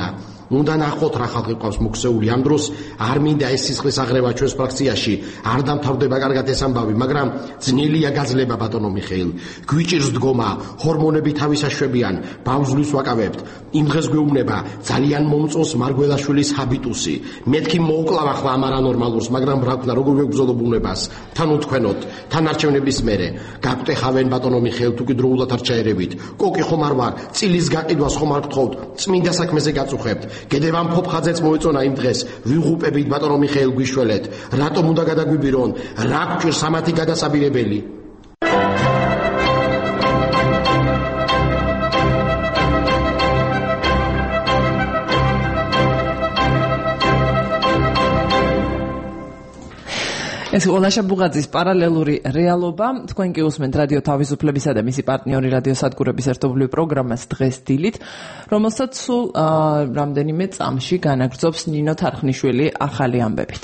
უნდა ნახოთ რა ხალხი ყავს მოქცეული. ამ დროს არ მინდა ეს სისხლის აღრევა ჩვენს ფრაქციაში, არ დამთავრდება კარგად ეს ამბავი, მაგრამ ძნელია გაძლება ბატონო მიხეილ. გვიჭირს დგომა, ჰორმონები თავისაშვებიან, ბავზვის ვაკავებთ. იმ დღეს გვეუბნება ძალიან მომწონს მარგველაშვილის ჰაბიტუსი. მეთქი მოუკლავ ახლა ამ არანორმალურს, მაგრამ რა ვქნა, როგორ ვეგბრძოლო ბუნებას. თან უთქვენოთ, თან არჩევნების მერე. გაგვტეხავენ ბატონო მიხეილ, თუ კი დროულად არ ჩაერევით. კოკი ხომ არ ვარ, წილის გაყიდვას ხომ არ გთხოვთ, წმინდა საქმეზე გაწუხებთ. გედევან ფოფხაძეც მოეწონა იმ დღეს, ვიღუპებით ბატონო მიხეილ გვიშველეთ. რატომ უნდა გადაგვიბირონ? რა გვჭირს ამათი გადასაბირებელი? ეს ყველა შაბუღაძის პარალელური რეალობა. თქვენ კი უსმენთ რადიო თავისუფლებისა და მისი პარტნიორი რადიო სადგურების ერთობლივ პროგრამას დღეს დილით, რომელსაც სულ რამდენიმე წამში განაგრძობს ნინო თარხნიშვილი ახალი ამბებით.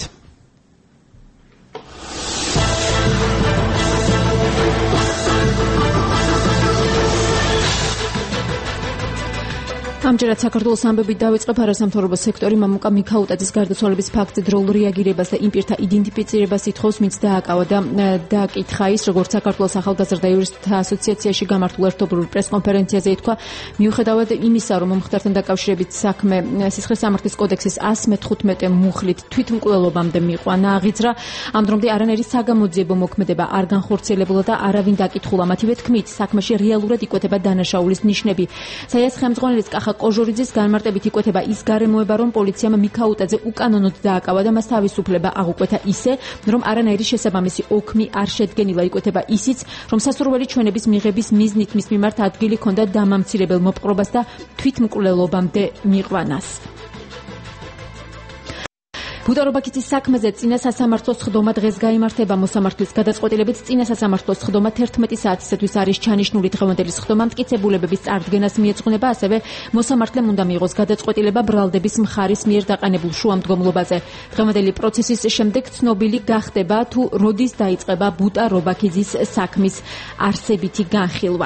ამჯერად საქართველოს ამბებით დავიწყებ არასამთავრობო სექტორი მამუკა მიქაუტაძის გარდაცვალების ფაქტზე დროულ რეაგირებას და იმ პირთა იდენტიფიცირებას ითხოვს, ვინც დააკავა და დააკითხა ის, როგორც საქართველოს ახალგაზრდა იურისტთა ასოციაციაში გამართულ ერთობლივ პრესკონფერენციაზე ითქვა, მიუხედავად იმისა, რომ მომხდართან დაკავშირებით საქმე სისხლის სამართლის კოდექსის εκατს მეთხუთმეტე მუხლით თვითმკვლელობამდე მიყვანა აღიძრა, ამ დრომდე არანაირი საგამოძიებო მოქმედება არ განხორციელებულა და არავინ დაკითხულა. მათივე თქმით, საქმეში რეალურად იკვეთება დანაშაულის ნიშნები. საიას ხელმძღვანელის კახა ყოჟორიძის განმარტებით იკვეთება ის გარემოება, რომ პოლიციამ მიქაუტაძე უკანონოდ დააკავა და მას თავისუფლება აღუკვეთა ისე, რომ არანაირი შესაბამისი ოქმი არ შედგენილა. იკვეთება ისიც, რომ სასურველი ჩვენების მიღების მიზნით მის მიმართ ადგილი ჰქონდა დამამცირებელ მოპყრობას და თვითმკვლელობამდე მიყვანას. ბუტარობაქიცის საქმეზე წინა სასამართლოს სხდომა დღეს გაიმართება. მოსამართლის გადაწყვეტილებით წინა სასამართლოს სხდომა თერთმეტი საათისათვის არის ჩანიშნული. დღევანდელი სხდომა მტკიცებულებების წარდგენას მიეძღვნება, ასევე მოსამართლემ უნდა მიიღოს გადაწყვეტილება ბრალდების მხარის მიერ დაყენებულ შუამდგომლობაზე. დღევანდელი პროცესის შემდეგ ცნობილი გახდება, თუ როდის დაიწყება ბუტარობაქიცის საქმის არსებითი განხილვა.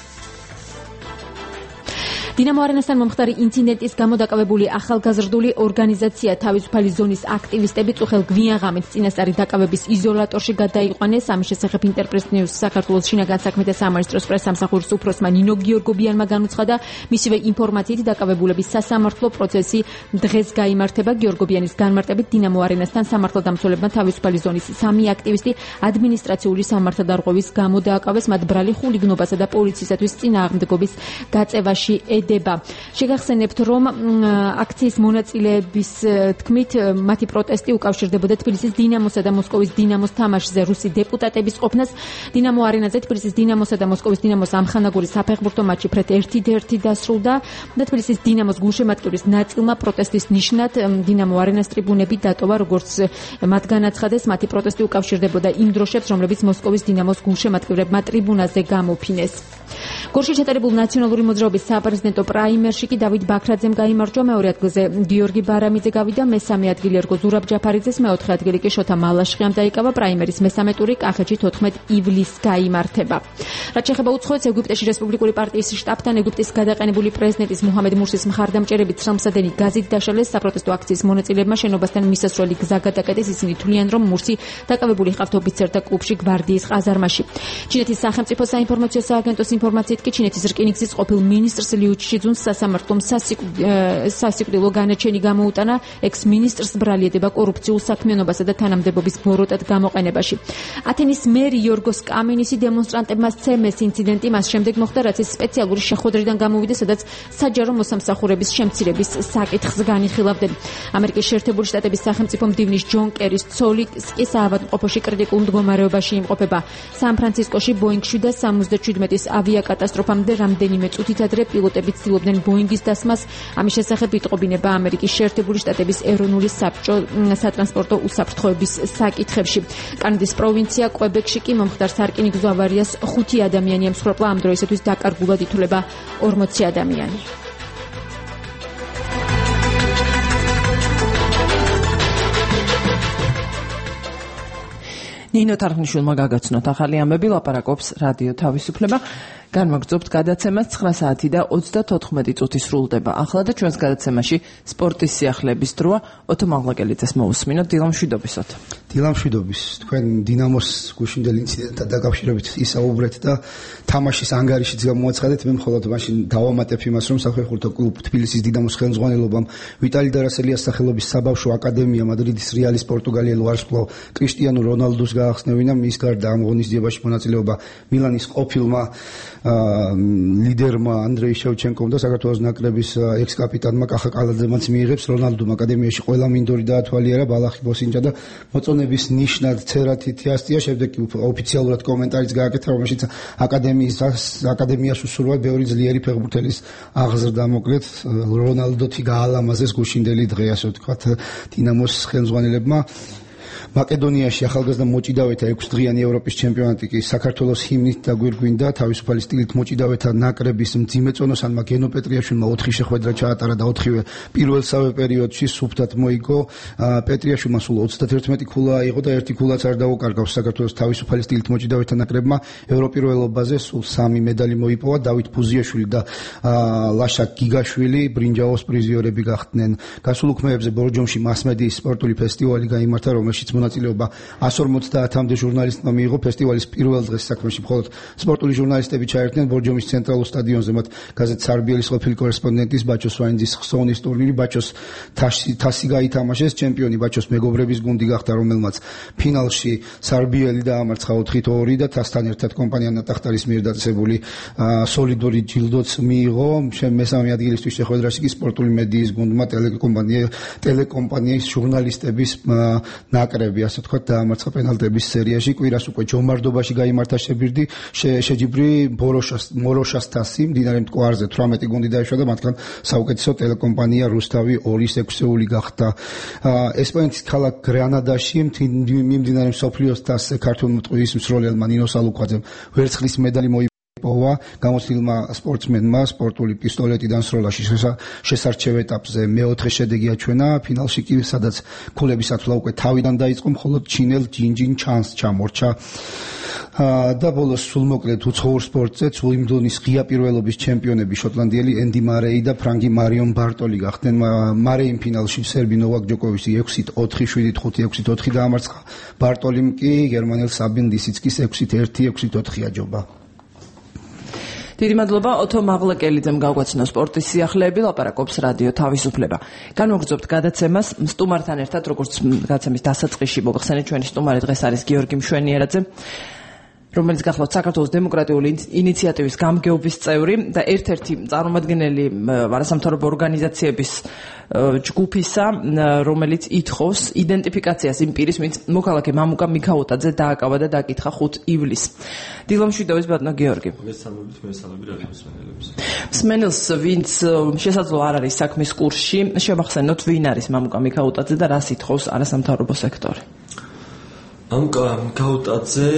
დინამო არენასთან მომხდარი ინციდენტის გამო დაკავებული ახალგაზრდული ორგანიზაცია თავისუფალი ზონის აქტივისტები წუხელ გვიანღამით წინასწარი დაკავების იზოლატორში გადაიყვანეს. ამის შესახებ ინტერპრეს ნიუს საქართველოს შინაგან საქმეთა სამინისტროს პრესსამსახურის უფროსმა ნინო გიორგობიანმა განუცხადა, მისივე ინფორმაციით დაკავებულების სასამართლო პროცესი დღეს გაიმართება. გიორგობიანის განმარტებით დინამო არენასთან სამართალდამცველებმა თავისუფალი ზონის სამი აქტივისტი ადმინისტრაციული სამართალდარღვევის გამო დააკავეს, მათ ბრალი ხულიგნობასა და პოლიციისათვის წინააღმდეგობის გაწევაში შეგახსენებთ, რომ აქციის მონაწილეების თქმით, მათი პროტესტი უკავშირდებოდა თბილისის დინამოსა და მოსკოვის დინამოს თამაშზე რუსი დეპუტატების ყოფნას. დინამო არენაზე თბილისის დინამოსა და მოსკოვის დინამოს ამხანაგურის საფეხბურთო მატჩი ფრედ ერთი ერთი დასრულდა და თბილისის დინამოს გულშემატკივრის ნაწილმა პროტესტის ნიშნად დინამო არენას ტრიბუნები დატოვა, როგორც მათ განაცხადეს, მათი პროტესტი უკავშირდებოდა იმ დროშებს, რომლებიც მოსკოვის დინამოს გულშემატკივრებმა ტრიბუნაზე გამოფინეს. გორში ჩატარებულ ნაციონალური მოძრაობის საპრეზიდენტო პრაიმერში კი დავით ბაქრაძემ გაიმარჯვა. მეორე ადგილზე გიორგი ბარამიძე გავიდა, მესამე ადგილი ერგო ზურაბ ჯაფარიძეს, მეოთხე ადგილი კი შოთა მალაშხიამ დაიკავა. პრაიმერის მესამე ტური კახეთში თოთხმეტ ივლისს გაიმართება. რაც შეეხება უცხოეთს, ეგვიპტეში რესპუბლიკური პარტიის შტაბთან ეგვიპტის გადაყენებული პრეზიდენტის მუჰამედ მურსის მხარდამჭერებით ცრემლსადენი გაზით დაშალეს. საპროტესტო აქციის მონაწილეებმა შენობასთან მისასვლელი გზა გადაკეტეს. ისინი თვლიან, რომ მურსი დაკავებული ხართ ოფიცერთა კლუბში გვარდიის ყაზარმაში. ჩინეთის სახელმწიფო საინფორმაციო სააგენტოს ინფორმაციით კი ჩინეთის რკინიგზის ყოფილ მინისტრს ლიუ ჩიძუნს სასამართლომ სასიკვდილო განაჩენი გამოუტანა. ექს-მინისტრს ბრალი ედება კორუფციულ საქმიანობასა და თანამდებობის ბოროტად გამოყენებაში. ათენის მერი იორგოს კამინისი დემონსტრანტებმა სცემეს. ინციდენტი მას შემდეგ მოხდა, რაც ის სპეციალური შეხვედრიდან გამოვიდა, სადაც საჯარო მოსამსახურების შემცირების საკითხს განიხილავდნენ. ამერიკის შეერთებული შტატების სახელმწიფო მდივნის ჯონ კერის ცოლი კი საავადმყოფოში კრიტიკულ მდგომარეობაში იმყოფება. სან-ფრანცისკოში ბოინგ შვიდას სამოცდაჩვიდმეტის ავიაკატასტროფამდე რამდენიმე წუთით ადრე პილოტები ცდილობდნენ ბოინგის დასმას. ამის შესახებ იტყობინება ამერიკის შეერთებული შტატების ეროვნული საბჭო სატრანსპორტო უსაფრთხოების საკითხებში. კანადის პროვინცია კვებეკში კი მომხდარ სარკინიგზო ავარიას ხუთი ადამიანი ემსხვერპლა. ამ დროისათვის დაკარგულად ითვლება ორმოცი ადამიანი. ნინო თარხნიშვილმა გაგაცნოთ ახალი ამბები, ლაპარაკობს რადიო თავისუფლება. განვაგრძობთ გადაცემას ცხრა საათი და ოცდათოთხმეტი წუთი სრულდება. ახლა და ჩვენს გადაცემაში სპორტის სიახლეების დროა. ოთო მაღლაკელიძეს მოусმინოთ. დილამ მშვიდობისოთ. დილამ მშვიდობის. თქვენ დინამოს გუშინდელ ინციდენტთან დაკავშირებით ისაუბრეთ და თამაშის ანგარიშიც გამოაცხადეთ. მე მხოლოდ მაშინ დავამატებ იმას, რომ საფეხბურთო კლუბ თბილისის დინამოს ხელმძღვანელობამ ვიტალი დარასელიას სახელობის საბავშვო აკადემია მადრიდის რეალის პორტუგალიელ ვარსკვლავ კრისტიანო რონალდუს გაახსნევინა. მის გარდა ამ ღონისძიებაში მონაწილეობა მილანის ყოფილმა ლიდერმა ანდრეი შევჩენკომ და საქართველოს ნაკრების ექს-კაპიტანმა კახა კალაძემაც მიიღებს. რონალდუმ აკადემიაში ყველა მინდორი დაათვალიერა, ბალახი მოსინჯა და მოწონების ნიშნად ცერათი თიასტია. შემდეგ კი ოფიციალურად კომენტარიც გააკეთა, რომელშიც აკადემიის აკადემიას უსურვა ბევრი ძლიერი ფეხბურთელის აღზრდა. მოკლედ რონალდოთი გაალამაზეს გუშინდელი დღე, ასე ვთქვათ, დინამოს ხელმძღვანელებმა. მაკედონიაში ახალგაზრდა მოჭიდავეთა ექვსდღიანი ევროპის ჩემპიონატი კი საქართველოს ჰიმნით დაგვირგვინდა. თავისუფალი სტილით მოჭიდავეთა ნაკრების მძიმეწონოსანმა გენო პეტრიაშვილმა ოთხი შეხვედრა ჩაატარა და ოთხივე პირველსავე პერიოდში სუფთად მოიგო. პეტრიაშვილმა სულ ოცდაერთმეტი ქულა აიღო და ერთი ქულაც არ დაუკარგავს. საქართველოს თავისუფალი სტილით მოჭიდავეთა ნაკრებმა ევროპირველობაზე სულ სამი медаლი მოიპოვა. დავით ფუზიაშვილი და ლაშა გიგაშვილი ბრინჯაოს პრიზიორები გახდნენ. გასულ უქმეებზე ბორჯომში მასმედიის სპორტული ფესტივალი გაიმართა, რომელშიც მონაწილეობა εκατს ორმოცდაათამდე ჟურნალისტმა მიიღო. ფესტივალის პირველ დღეს საქმეში მხოლოდ სპორტული ჟურნალისტები ჩაერთნენ. ბორჯომის ცენტრალურ სტადიონზე მათ გაზეთ სარბიელის ყოფილი კორესპონდენტის ბაჩოს ვაინძის ხსოვნის ტურნირი ბაჩოს თასი გაითამაშეს. ჩემპიონი ბაჩოს მეგობრების გუნდი გახდა, რომელმაც ფინალში სარბიელი დაამარცხა ოთხი ორი და თასთან ერთად კომპანია ნატახტარის მიერ დაწესებული სოლიდური ჯილდოც მიიღო. მესამე ადგილისთვის შეხვედრაში კი სპორტული მედიის გუნდმა ტელეკომპანია ტელეკომპანიის ჟურნალისტების ნაკრები, ასე ვთქვათ, დაამარცხა პენალტების სერიაში. კვირას უკვე ჯომარდობაში გაიმართა შებირდი, შეჯიბრი მოროშას თასი, მდინარე მტკვარზე თვრამეტი გუნდი დაიშვა და მათგან საუკეთესო ტელეკომპანია რუსთავი ორის ექვსეული გახდა. ესპანეთის ქალაქ გრანადაში მიმდინარე მსოფლიოს თასზე ქართულ მტყვის მსროლელმა ნინო სალუქვაძემ ვერცხლის медаლი მოიპოვა. გამოცდილმა სპორტსმენმა სპორტული პისტოლეტიდან სროლაში შესარჩევ ეტაპზე მეოთხე შედეგი აჩვენა. ფინალში კი, სადაც ქულების ათვლა უკვე თავიდან დაიწყო, მხოლოდ ჩინელ ჯინჯინ ჩანს ჩამორჩა. და ბოლოს სულმოკლედ უცხოურ სპორტზეც უიმბლდონის ღია პირველობის ჩემპიონები შოტლანდიელი ენდი მარეი და ფრანგი მარიონ ბარტოლი გახდნენ. მარეიმ ფინალში სერბი ნოვაკ ჯოკოვიჩი ექვსით ოთხი, შვიდით ხუთი, ექვსით ოთხი დაამარცხა. ბარტოლიმ კი გერმანელ საბინ ლისიცკის ექვსით ერთი, ექვსით ოთხი აჯობა. დიდი მადლობა ოთო მაღლაკელიძემ გავგვაცნო სპორტის სიახლეები, ლაპარაკობს რადიო თავისუფლება. განვაგრძობთ გადაცემას სტუმართან ერთად, როგორც გადაცემის დასაწყისში მოგახსენეთ, ჩვენი სტუმარი დღეს არის გიორგი მშვენიერაძე, რომელიც გახლავთ საქართველოს დემოკრატიული ინიციატივის გამგეობის წევრი და ერთ-ერთი წარმომადგენელი არასამთავრობო ორგანიზაციების ჯგუფისა, რომელიც ითხოვს იდენტიფიკაციას იმ პირის, ვინც მოქალაქე მამუკა მიქაუტაძე დააკავა და დაკითხა ხუთ ივლისს. დილამ მშვიდობის ბატონო გიორგი. მესალმებით, მესალმები რადიო მსმენელებს. მსმენელს, ვინც შესაძლოა არ არის საქმის კურსში, შევახსენოთ, ვინ არის მამუკა მიქაუტაძე და რას ითხოვს არასამთავრობო სექტორი. მამუკა მიქაუტაძე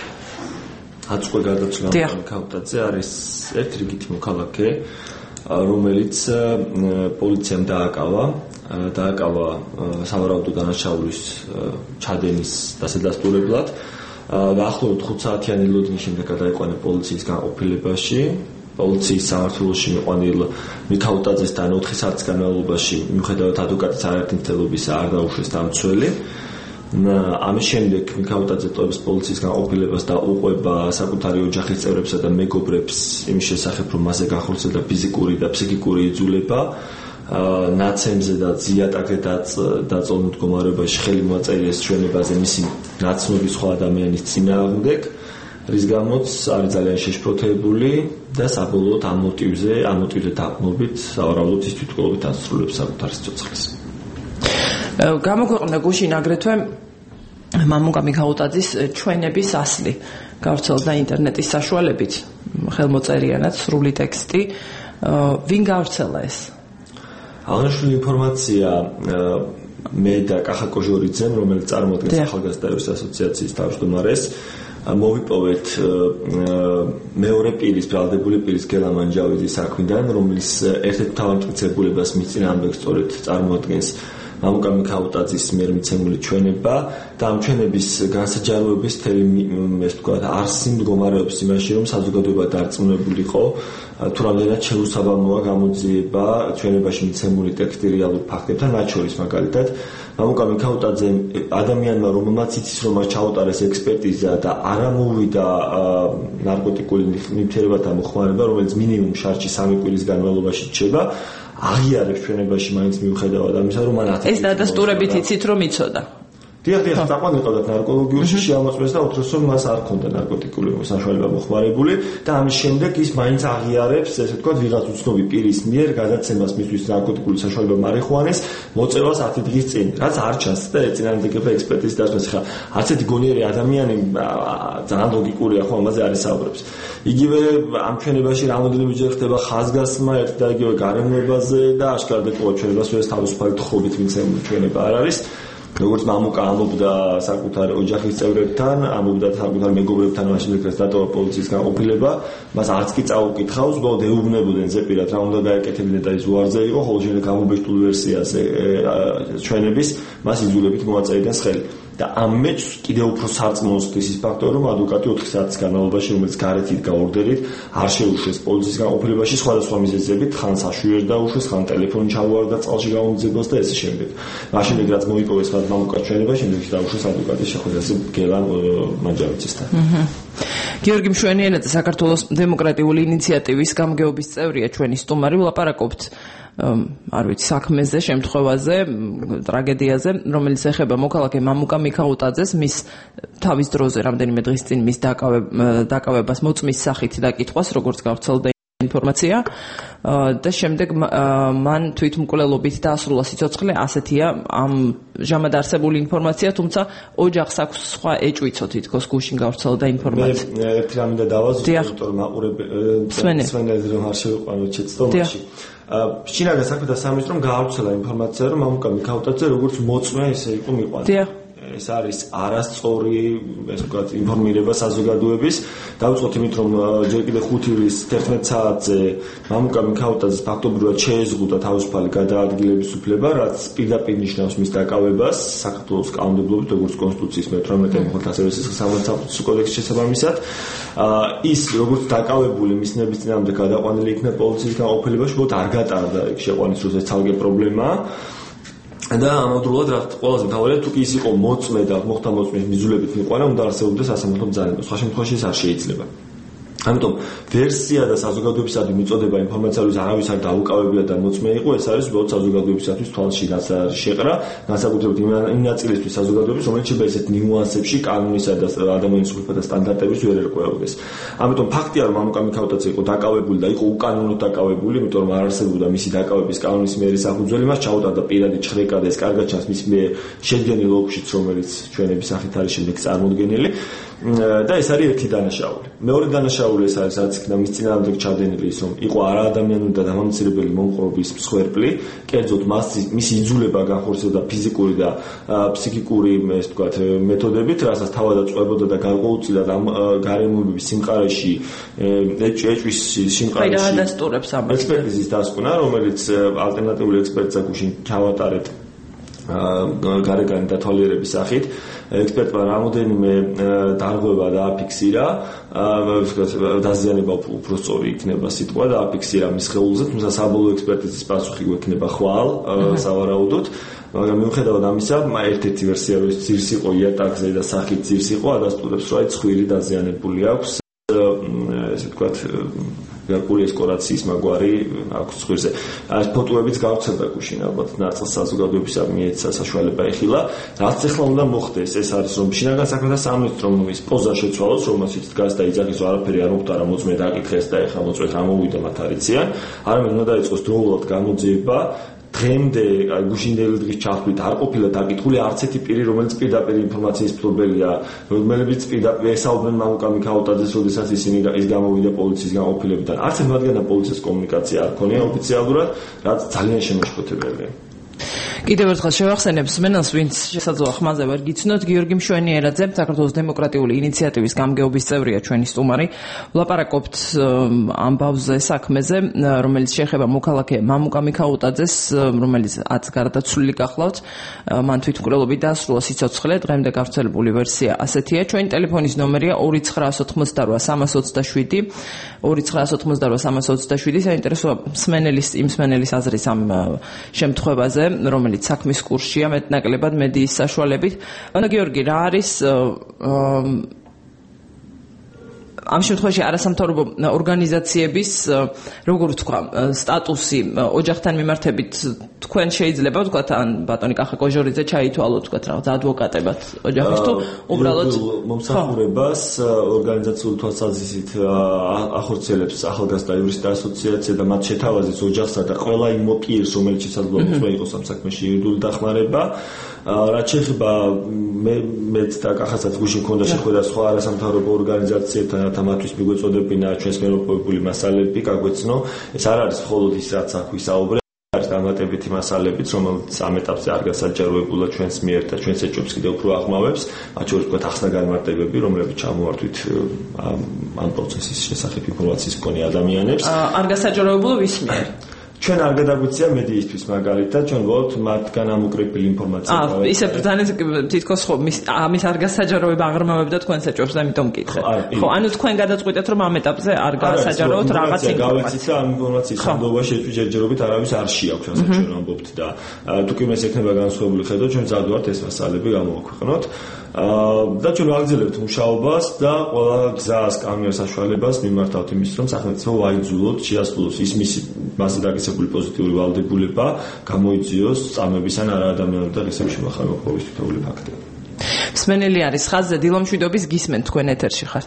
აწყვე გადაცვლა მიქაუტაძე არის ერთ რიგით მოქალაქე, რომელიც პოლიციამ დააკავა, დააკავა სავარაუდო დანაშაულის ჩადენის დასადასტურებლად. დაახლოებით ხუთ საათიანი ლოდინის შემდეგ გადაიყვანა პოლიციის განყოფილებაში. პოლიციის სამმართველოში მიყვანილ მიქაუტაძესთან ოთხი საათის განმავლობაში, მიუხედავად ადვოკატის არაერთმცდელობისა, არ დაუშვეს დამცველი. ამის შემდეგ მიქაუტაძე ტოვებს პოლიციის განყოფილებას და უყვება საკუთარი ოჯახის წევრებსა და მეგობრებს იმის შესახებ, რომ მასზე განხორციელდა ფიზიკური და ფსიქიკური იძულება, ნაცემზე და ზიატაკზე დაწოლილ მდგომარეობაში ხელი მოაწერია ჩვენებაზე მისი ნაცნობი სხვა ადამიანის წინააღმდეგ, რის გამოც არის ძალიან შეშფოთებული და საბოლოოდ ამ მოტივზე, ამ მოტივზე დაყრდნობით, სავარაუდოდ ის თვითმკვლელობით ასრულებს საკუთარ სიცოცხლეს. გამოქვეყნდა გუშინ აგრეთვე მამუკა მიქაუტაძის ჩვენების ასლი გავრცელდა ინტერნეტის საშუალებით, ხელმოწერიანად სრული ტექსტი. ვინ გავრცელა ეს? აღნიშნული ინფორმაცია მე და კახა კოჟორიძემ, რომელიც წარმოადგენს ახალგაზრდების ასოციაციის თავმჯდომარეს, მოვიპოვეთ მეორე პირის, ბრალდებული პირის გელამან ჯავიდის საქმიდან, რომელიც ერთ-ერთ თავმტკიცებულებას მის წინააღმდეგ სწორედ წარმოადგენს მამუკა მიქაუტაძის მიერ მიცემული ჩვენება და ამ ჩვენების განსაჯაროების თელი ეს თქვა არსი მდგომარეობს იმაში რომ საზოგადოება დარწმუნებულიყო თუ რამდენად შეუსაბამოა გამოძიება ჩვენებაში მიცემული ტექსტი რეალურ ფაქტებთან მათ შორის მაგალითად მამუკა მიქაუტაძე ადამიანმა რომელმაც იცის რომ მას ჩაუტარეს ექსპერტიზა და არ ამოვიდა ნარკოტიკული ნივთიერებათა მოხმარება რომელიც მინიმუმ შარჯი სამი კვირის განმავლობაში რჩება აღიარებს ჩვენებაში მაინც მიუხედავად ამისა რომ მან ეს დადასტურებით იცით რომ იცოდა დიახ, დიახ, დაყვანილყავდათ ნარკოლოგიურში შეამოწმეს და უთხრეს რომ მას არ ჰქონდა ნარკოტიკული საშუალება მოხმარებული და ამის შემდეგ ის მაინც აღიარებს, ესე ვთქვათ, ვიღაც უცნობი პირის მიერ გადაცემას მისთვის ნარკოტიკული საშუალება მარიხუანის მოწევას ათი დღის წინ, რაც არ ჩანს და ეწინააღმდეგება ექსპერტიზის დასმას. ხა, არც ერთი გონიერი ადამიანი ძალიან ლოგიკურია ხო ამაზე არის საუბრობს. იგივე ამ ჩვენებაში რამოდენიმეჯერ ხდება ხაზგასმა ერთ და იგივე გარემოებაზე და აშკარად ეთყობა ჩვენებას, რომ ეს თავისუფალი თხრობით მიცემული ჩვენება არ არის. როგორც მამუკა ამბობდა საკუთარ ოჯახის წევრებთან, ამბობდა საკუთარ მეგობრებთან, მაშინ ეკრეს დატოვა პოლიციის განყოფილება, მას არც კი წაუკითხავს, უბრალოდ ეუბნებოდნენ ზეპირად რა უნდა გაეკეთებინა და ის უარზე იყო, ხოლო შემდეგ გამობეჭდულ ვერსიაზე ჩვენების მას იძულებით მოაწერიდნენ ხელი. და ამ მეც კიდევ უფრო სარწმუნოს ხდის ის ფაქტორი, რომ ადვოკატი ოთხი საათის განმავლობაში, რომელიც გარეთ იდგა ორდერით, არ შეუშვეს პოლიციის განყოფილებაში სხვადასხვა მიზეზებით, ხან საშუიერს დაუშვეს, ხან ტელეფონი ჩაუვარდა წყალში გაუნგზავნოს და ესე შემდეგ. მაშინ რაც მოიპოვეს მათ მამუკა ჩვენება, შემდეგ დაუშვეს ადვოკატის შეხვედრაზე გელან მანჯავიძესთან. გიორგი მშვენიენაძე საქართველოს დემოკრატიული ინიციატივის გამგეობის წევრია ჩვენი სტუმარი, ვლაპარაკობთ არ ვიცი საქმეზე, შემთხვევაზე, ტრაგედიაზე, რომელიც ეხება მოქალაქე მამუკა მიქაუტაძეს, მის თავის დროზე რამდენიმე დღის წინ მის დაკავებას მოწმის სახით დაკითხვას, როგორც გავრცელდა ინფორმაცია და შემდეგ მან თვითმკვლელობით დაასრულა სიცოცხლე, ასეთია ამ ჟამად არსებული ინფორმაცია, თუმცა ოჯახს აქვს სხვა ეჭვიცო თითქოს გუშინ გავრცელდა ინფორმაცია. მე ერთი რამე და დავაზუსტებ, რომ მაყურებელი სვენელი რომ არ შევიყვანოთ შეცდომაში. შინაგან საქმეთა სამინისტრომ გაავრცელა ინფორმაცია, რომ მამუკა მიქაუტაძე როგორც მოწმე ისე იყო მიყვანა. დიახ. ეს არის არასწორი, ესე ვთქვათ, ინფორმირება საზოგადოების. დავიწყოთ იმით, რომ ჯერ კიდევ ხუთი ივრის თერთმეტ საათზე მამუკა მიქაუტაძეს ფაქტობრივად შეეზღუდა თავისუფალი გადაადგილების უფლება, რაც პირდაპირ ნიშნავს მის დაკავებას საქართველოს კანონმდებლობით, როგორც კონსტიტუციის მეთორმეტე მოხალთ ასევე სამართლის კოდექსის შესაბამისად. ის როგორც დაკავებული მის ნების წინააღმდეგ გადაყვანილი იქნა პოლიციის განყოფილებაში, უბრალოდ არ გატარდა იქ შეყვანის დროს ეს ცალკე პრობლემაა. და ამავდროულად რა ყველაზე მთავარია თუ კი ის იყო მოწმე და მოხდა მოწმის მიზულებით მიყვანა უნდა არსებობდეს სასამართლო ბრძანება. სხვა შემთხვევაში ეს არ შეიძლება. ამიტომ ვერსია და საზოგადოებისადმი მიწოდება ინფორმაცია, რომ არავის არ დაუკავებია და მოწმე იყო, ეს არის უბრალოდ საზოგადოებისათვის თვალში შეყრა, განსაკუთრებით იმ ნაწილისთვის საზოგადოების, რომელიც შეიძლება ესეთ ნიუანსებში კანონისა და ადამიანის უფლებათა სტანდარტების ვერ ერკვეოდეს. ამიტომ ფაქტია, რომ მამუკა მიქაუტაძე იყო დაკავებული და იყო უკანონოდ დაკავებული, იმიტომ რომ არ არსებობდა მისი დაკავების კანონის მიერი საფუძველი, მას ჩაუტარდა პირადი ჩხრეკა და ეს კარგად ჩანს მის მიერ შედგენილ ოფშიც, რომელიც ჩვენების სახით არის შემდეგ წარმოდგენილი. და ეს არის ერთი დანაშაული. მეორე დანაშაული ეს არის, რაც იქნა მის წინააღმდეგ ჩადენილი ის, რომ იყო არაადამიანური და დამამცირებელი მომყრობის მსხვერპლი, კერძოდ მისი იძულება განხორციელდა ფიზიკური და ფსიქიკური, ეს ვთქვათ, მეთოდებით, რასაც თავადაც ყვებოდა და გარკვეულწილად ამ გარემოებების სიმყარეში, ეჭვის სიმყარეში ექსპერტიზის დასკვნა, რომელიც ალტერნატიული ექსპერტიზა გუშინ ჩავატარეთ გარეგანი დათვალიერების სახით. ექსპერტმა რამოდენიმე დარღვევა დააფიქსირა, დაზიანება უფრო სწორი იქნება სიტყვა დააფიქსირა მის სხეულზე, თუმცა საბოლოო ექსპერტიზის პასუხი გვექნება ხვალ სავარაუდოდ. მაგრამ მიუხედავად ამისა, ერთ-ერთი ვერსია, რომ ძირს იყო იატაკზე და სახით ძირს იყო, ადასტურებს, რომ ცხვირი დაზიანებული აქვს, ესე ვთქვათ, გარკვეული ესკორაციის მაგვარი აქვს ცხვირზე. ეს ფოტოებიც გავრცელდა გუშინ, ალბათ ნაწილ საზოგადოებისა მიეცა საშუალება ეხილა. რაც ახლა უნდა მოხდეს, ეს არის რომ შინაგან საქმეთა სამინისტრომ ის პოზა შეცვალოს, რომელშიც დგას და იძახის, რომ არაფერი არ მოხდა, მოწმე დააკითხეს და ეხლა მოწმეთ რა მოვიდა მათ არიციან. არამედ უნდა დაიწყოს დროულად გამოძიება. დღემდე გუშინდელი დღის ჩართვით არ ყოფილა დაკითხული არც ერთი პირი, რომელიც პირდაპირ ინფორმაციის მფლობელია, რომელებიც პირდაპირ ესაუბრნენ მამუკა მიქაუტაძეს, როდესაც ისინი ის გამოვიდა პოლიციის განყოფილებიდან. არც ერთ მათგანთან პოლიციის კომუნიკაცია არ ქონია ოფიციალურად, რაც ძალიან შემაშფოთებელია. კიდევ ერთხელ შევახსენებ მსმენელს, ვინც შესაძლოა ხმაზე ვერ გიცნოთ, გიორგი მშვენიერაძე, საქართველოს დემოკრატიული ინიციატივის გამგეობის წევრია ჩვენი სტუმარი. ვლაპარაკობთ ამბავზე, საქმეზე, რომელიც შეეხება მოქალაქე მამუკა მიქაუტაძეს, რომელიც აც გარდაცვლილი გახლავთ. მან თვითმკვლელობით დაასრულა სიცოცხლე, დღემდე გავრცელებული ვერსია ასეთია. ჩვენი ტელეფონის ნომერია ორი ცხრა ოცდაოთხმოცდარვა სამას ოცდაშვიდი, ორი ცხრა ოცდაოთხმოცდარვა სამას ოცდაშვიდი. საინტერესოა მსმენელის იმ მსმენელის აზრის ამ შემთხვევაზე, რომელიც საქმის კურსშია მეტნაკლებად მედიის საშუალებით. ანუ გიორგი, რა არის ამ შემთხვევაში არასამთავრობო ორგანიზაციების, როგორ ვთქვა, სტატუსი ოჯახთან მიმართებით თქვენ შეიძლება ვთქვათ, ან ბატონი კახა კოჟორიძე ჩაითვალოთ, ვთქვათ, რაღაც ადვოკატებად ოჯახის თუ უბრალოდ მომსახურებას ორგანიზაციული თვალსაზრისით ახორციელებს ახალგაზრდა იურისტთა ასოციაცია და მათ შეთავაზებს ოჯახსა და ყველა იმ მოკიერს, რომელიც შესაძლოა მოხდა იყოს ამ საქმეში იურიდიული დახმარება. რაც შეეხება მეც და კახასაც გუშინ მქონდა შეხვედრა სხვა არასამთავრობო ორგანიზაციებთან, რათა მათთვის მიგვეწოდებინა ჩვენს მეროპოვებული მასალები, გაგვეცნო. ეს არ არის მხოლოდ ის, რაც აქ ვისაუბრე, არის დამატებითი მასალებიც, რომელიც ამ ეტაპზე არ გასაჯაროებულა ჩვენს მიერ და ჩვენს ეჭვებს კიდევ უფრო აღმავებს, მათ შორის ვთქვათ ახსნა-განმარტებები, რომლებიც ჩამოვართვით ამ პროცესის შესახებ ინფორმაციის მქონე ადამიანებს. არ გასაჯაროებულა ვის მიერ? ჩვენ არ გადაგვიცია მედიისთვის მაგალითად, ჩვენ გვაქვს მათგან ამუკრებილი ინფორმაცია. აა, ისე ბრძანეთ თითქოს ხო, ამის არ გასაჯაროება აღრმავებდა თქვენს ეჭვებს და ამიტომ მკითხე. ხო, ანუ თქვენ გადაწყვიტეთ, რომ ამ ეტაპზე არ გასაჯაროოთ რაღაც ინფორმაცია. გავეცით ამ ინფორმაციის ხანდობაში ჯერჯერობით არავის არ შეაქვს, რასაც ჩვენ ამბობთ და თუ კი მეს ექნება განსხვავებული ხედვა, ჩვენ მზად ვართ ეს მასალები გამოვაქვეყნოთ. და ჩვენ ვაგრძელებთ მუშაობას და ყველა გზას, კამერას საშუალებას მიმართავთ იმის, რომ სახელმწიფო ვაიძულოთ, შეასრულოს ის მისი მასზე დაგისებული პოზიტიური ვალდებულება, გამოიძიოს წამების ან არაადამიანური და ღირსების შემახარებობის თითოეული ფაქტები. მსმენელი არის ხაზზე, დილომშვიდობის გისმენთ, თქვენ ეთერში ხართ.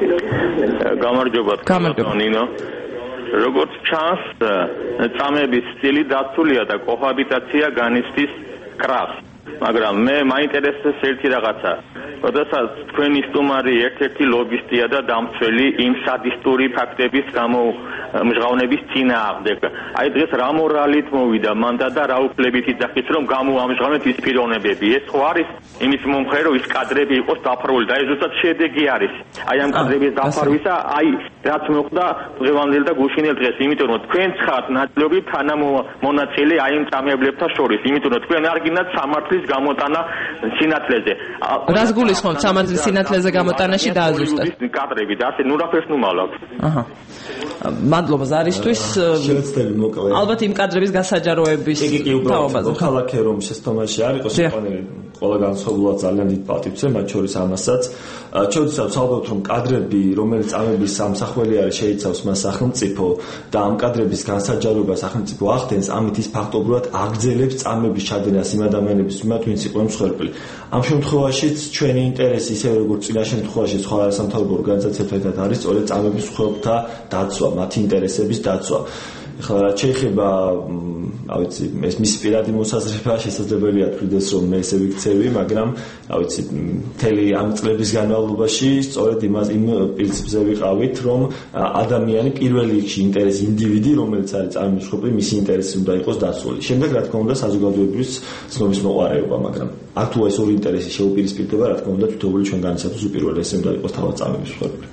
გამარჯობა, ნინო. როგორც ჩანს, წამების სტილი დაცულია და კოჰაბიტაცია განიცდის კრას. მაგრამ მე მაინტერესებს ერთი რაღაცა. როდესაც თქვენი სტუმარი ერთ-ერთი ლობისტია და დამცველი იმ სადისტური ფაქტების გამომჟღავნების წინააღმდეგ. აი დღეს რა მორალით მოვიდა მანდა და რა უფლებით იძახის, რომ გამოამჟღავნეთ ის პიროვნებები. ეს ხო არის იმის მომხრე, რომ ის კადრები იყოს დაფარული და ეს ზუსტად შედეგი არის. აი ამ კადრების დაფარვისა, აი რაც მოხდა დღევანდელ და გუშინელ დღეს, იმიტომ რომ თქვენ ხართ ნაწილობრივ თანამონაწილე აი იმ წამებლებთან შორის, იმიტომ რომ თქვენ არ გინდათ სამართლის გამოტანა სინათლეზე. რას გულისხმობთ სამართლის სინათლეზე გამოტანაში დააზუსტეთ? კადრები და ასე ნუ რაფერს ნუ მალავთ. აჰა. მადლობა ზარისთვის. შევეცდები მოკლედ. ალბათ იმ კადრების გასაჯაროების თაობაზე. ქალაქე რომ შესწავლაში არ იყოს შეყვანილი ყველა განსხვავებულად ძალიან დიდ პატივცემ, მათ შორის ამასაც. ჩვენცაც ალბათ რომ კადრები, რომელიც წამების სამსახველი არის, შეიცავს მას სახელმწიფო და ამ კადრების განსაჯაროება სახელმწიფო ახდენს, ამით ის ფაქტობრივად აგრძელებს წამების ჩადენას იმ ადამიანების მიმართ, ვინც იყო მსხვერპლი. ამ შემთხვევაშიც ჩვენი ინტერესი, ისე როგორც წინა შემთხვევაში სხვა არასამთავრობო ორგანიზაციებთან ერთად არის სწორედ წამების მსხვერპლთა დაცვა, მათი ინტერესების დაცვა. ახლა რაც შეეხება, რა ვიცი, ეს მისი პირადი მოსაზრება შესაძლებელია თვითონაც რომ მე ესე ვიქცევი, მაგრამ რა ვიცი, მთელი ამ წლების განმავლობაში სწორედ იმას იმ პრინციპზე ვიყავით, რომ ადამიანი პირველ რიგში ინტერესი ინდივიდი, რომელიც არის წამების მსხვერპლი, მისი ინტერესი უნდა იყოს დაცული. შემდეგ რა თქმა უნდა საზოგადოების ცნობის მოყარეობა, მაგრამ აქ თუ ეს ორი ინტერესი შეუპირისპირდება, რა თქმა უნდა თითოეული ჩვენგანისათვის უპირველესი უნდა იყოს თავად წამების მსხვერპლი.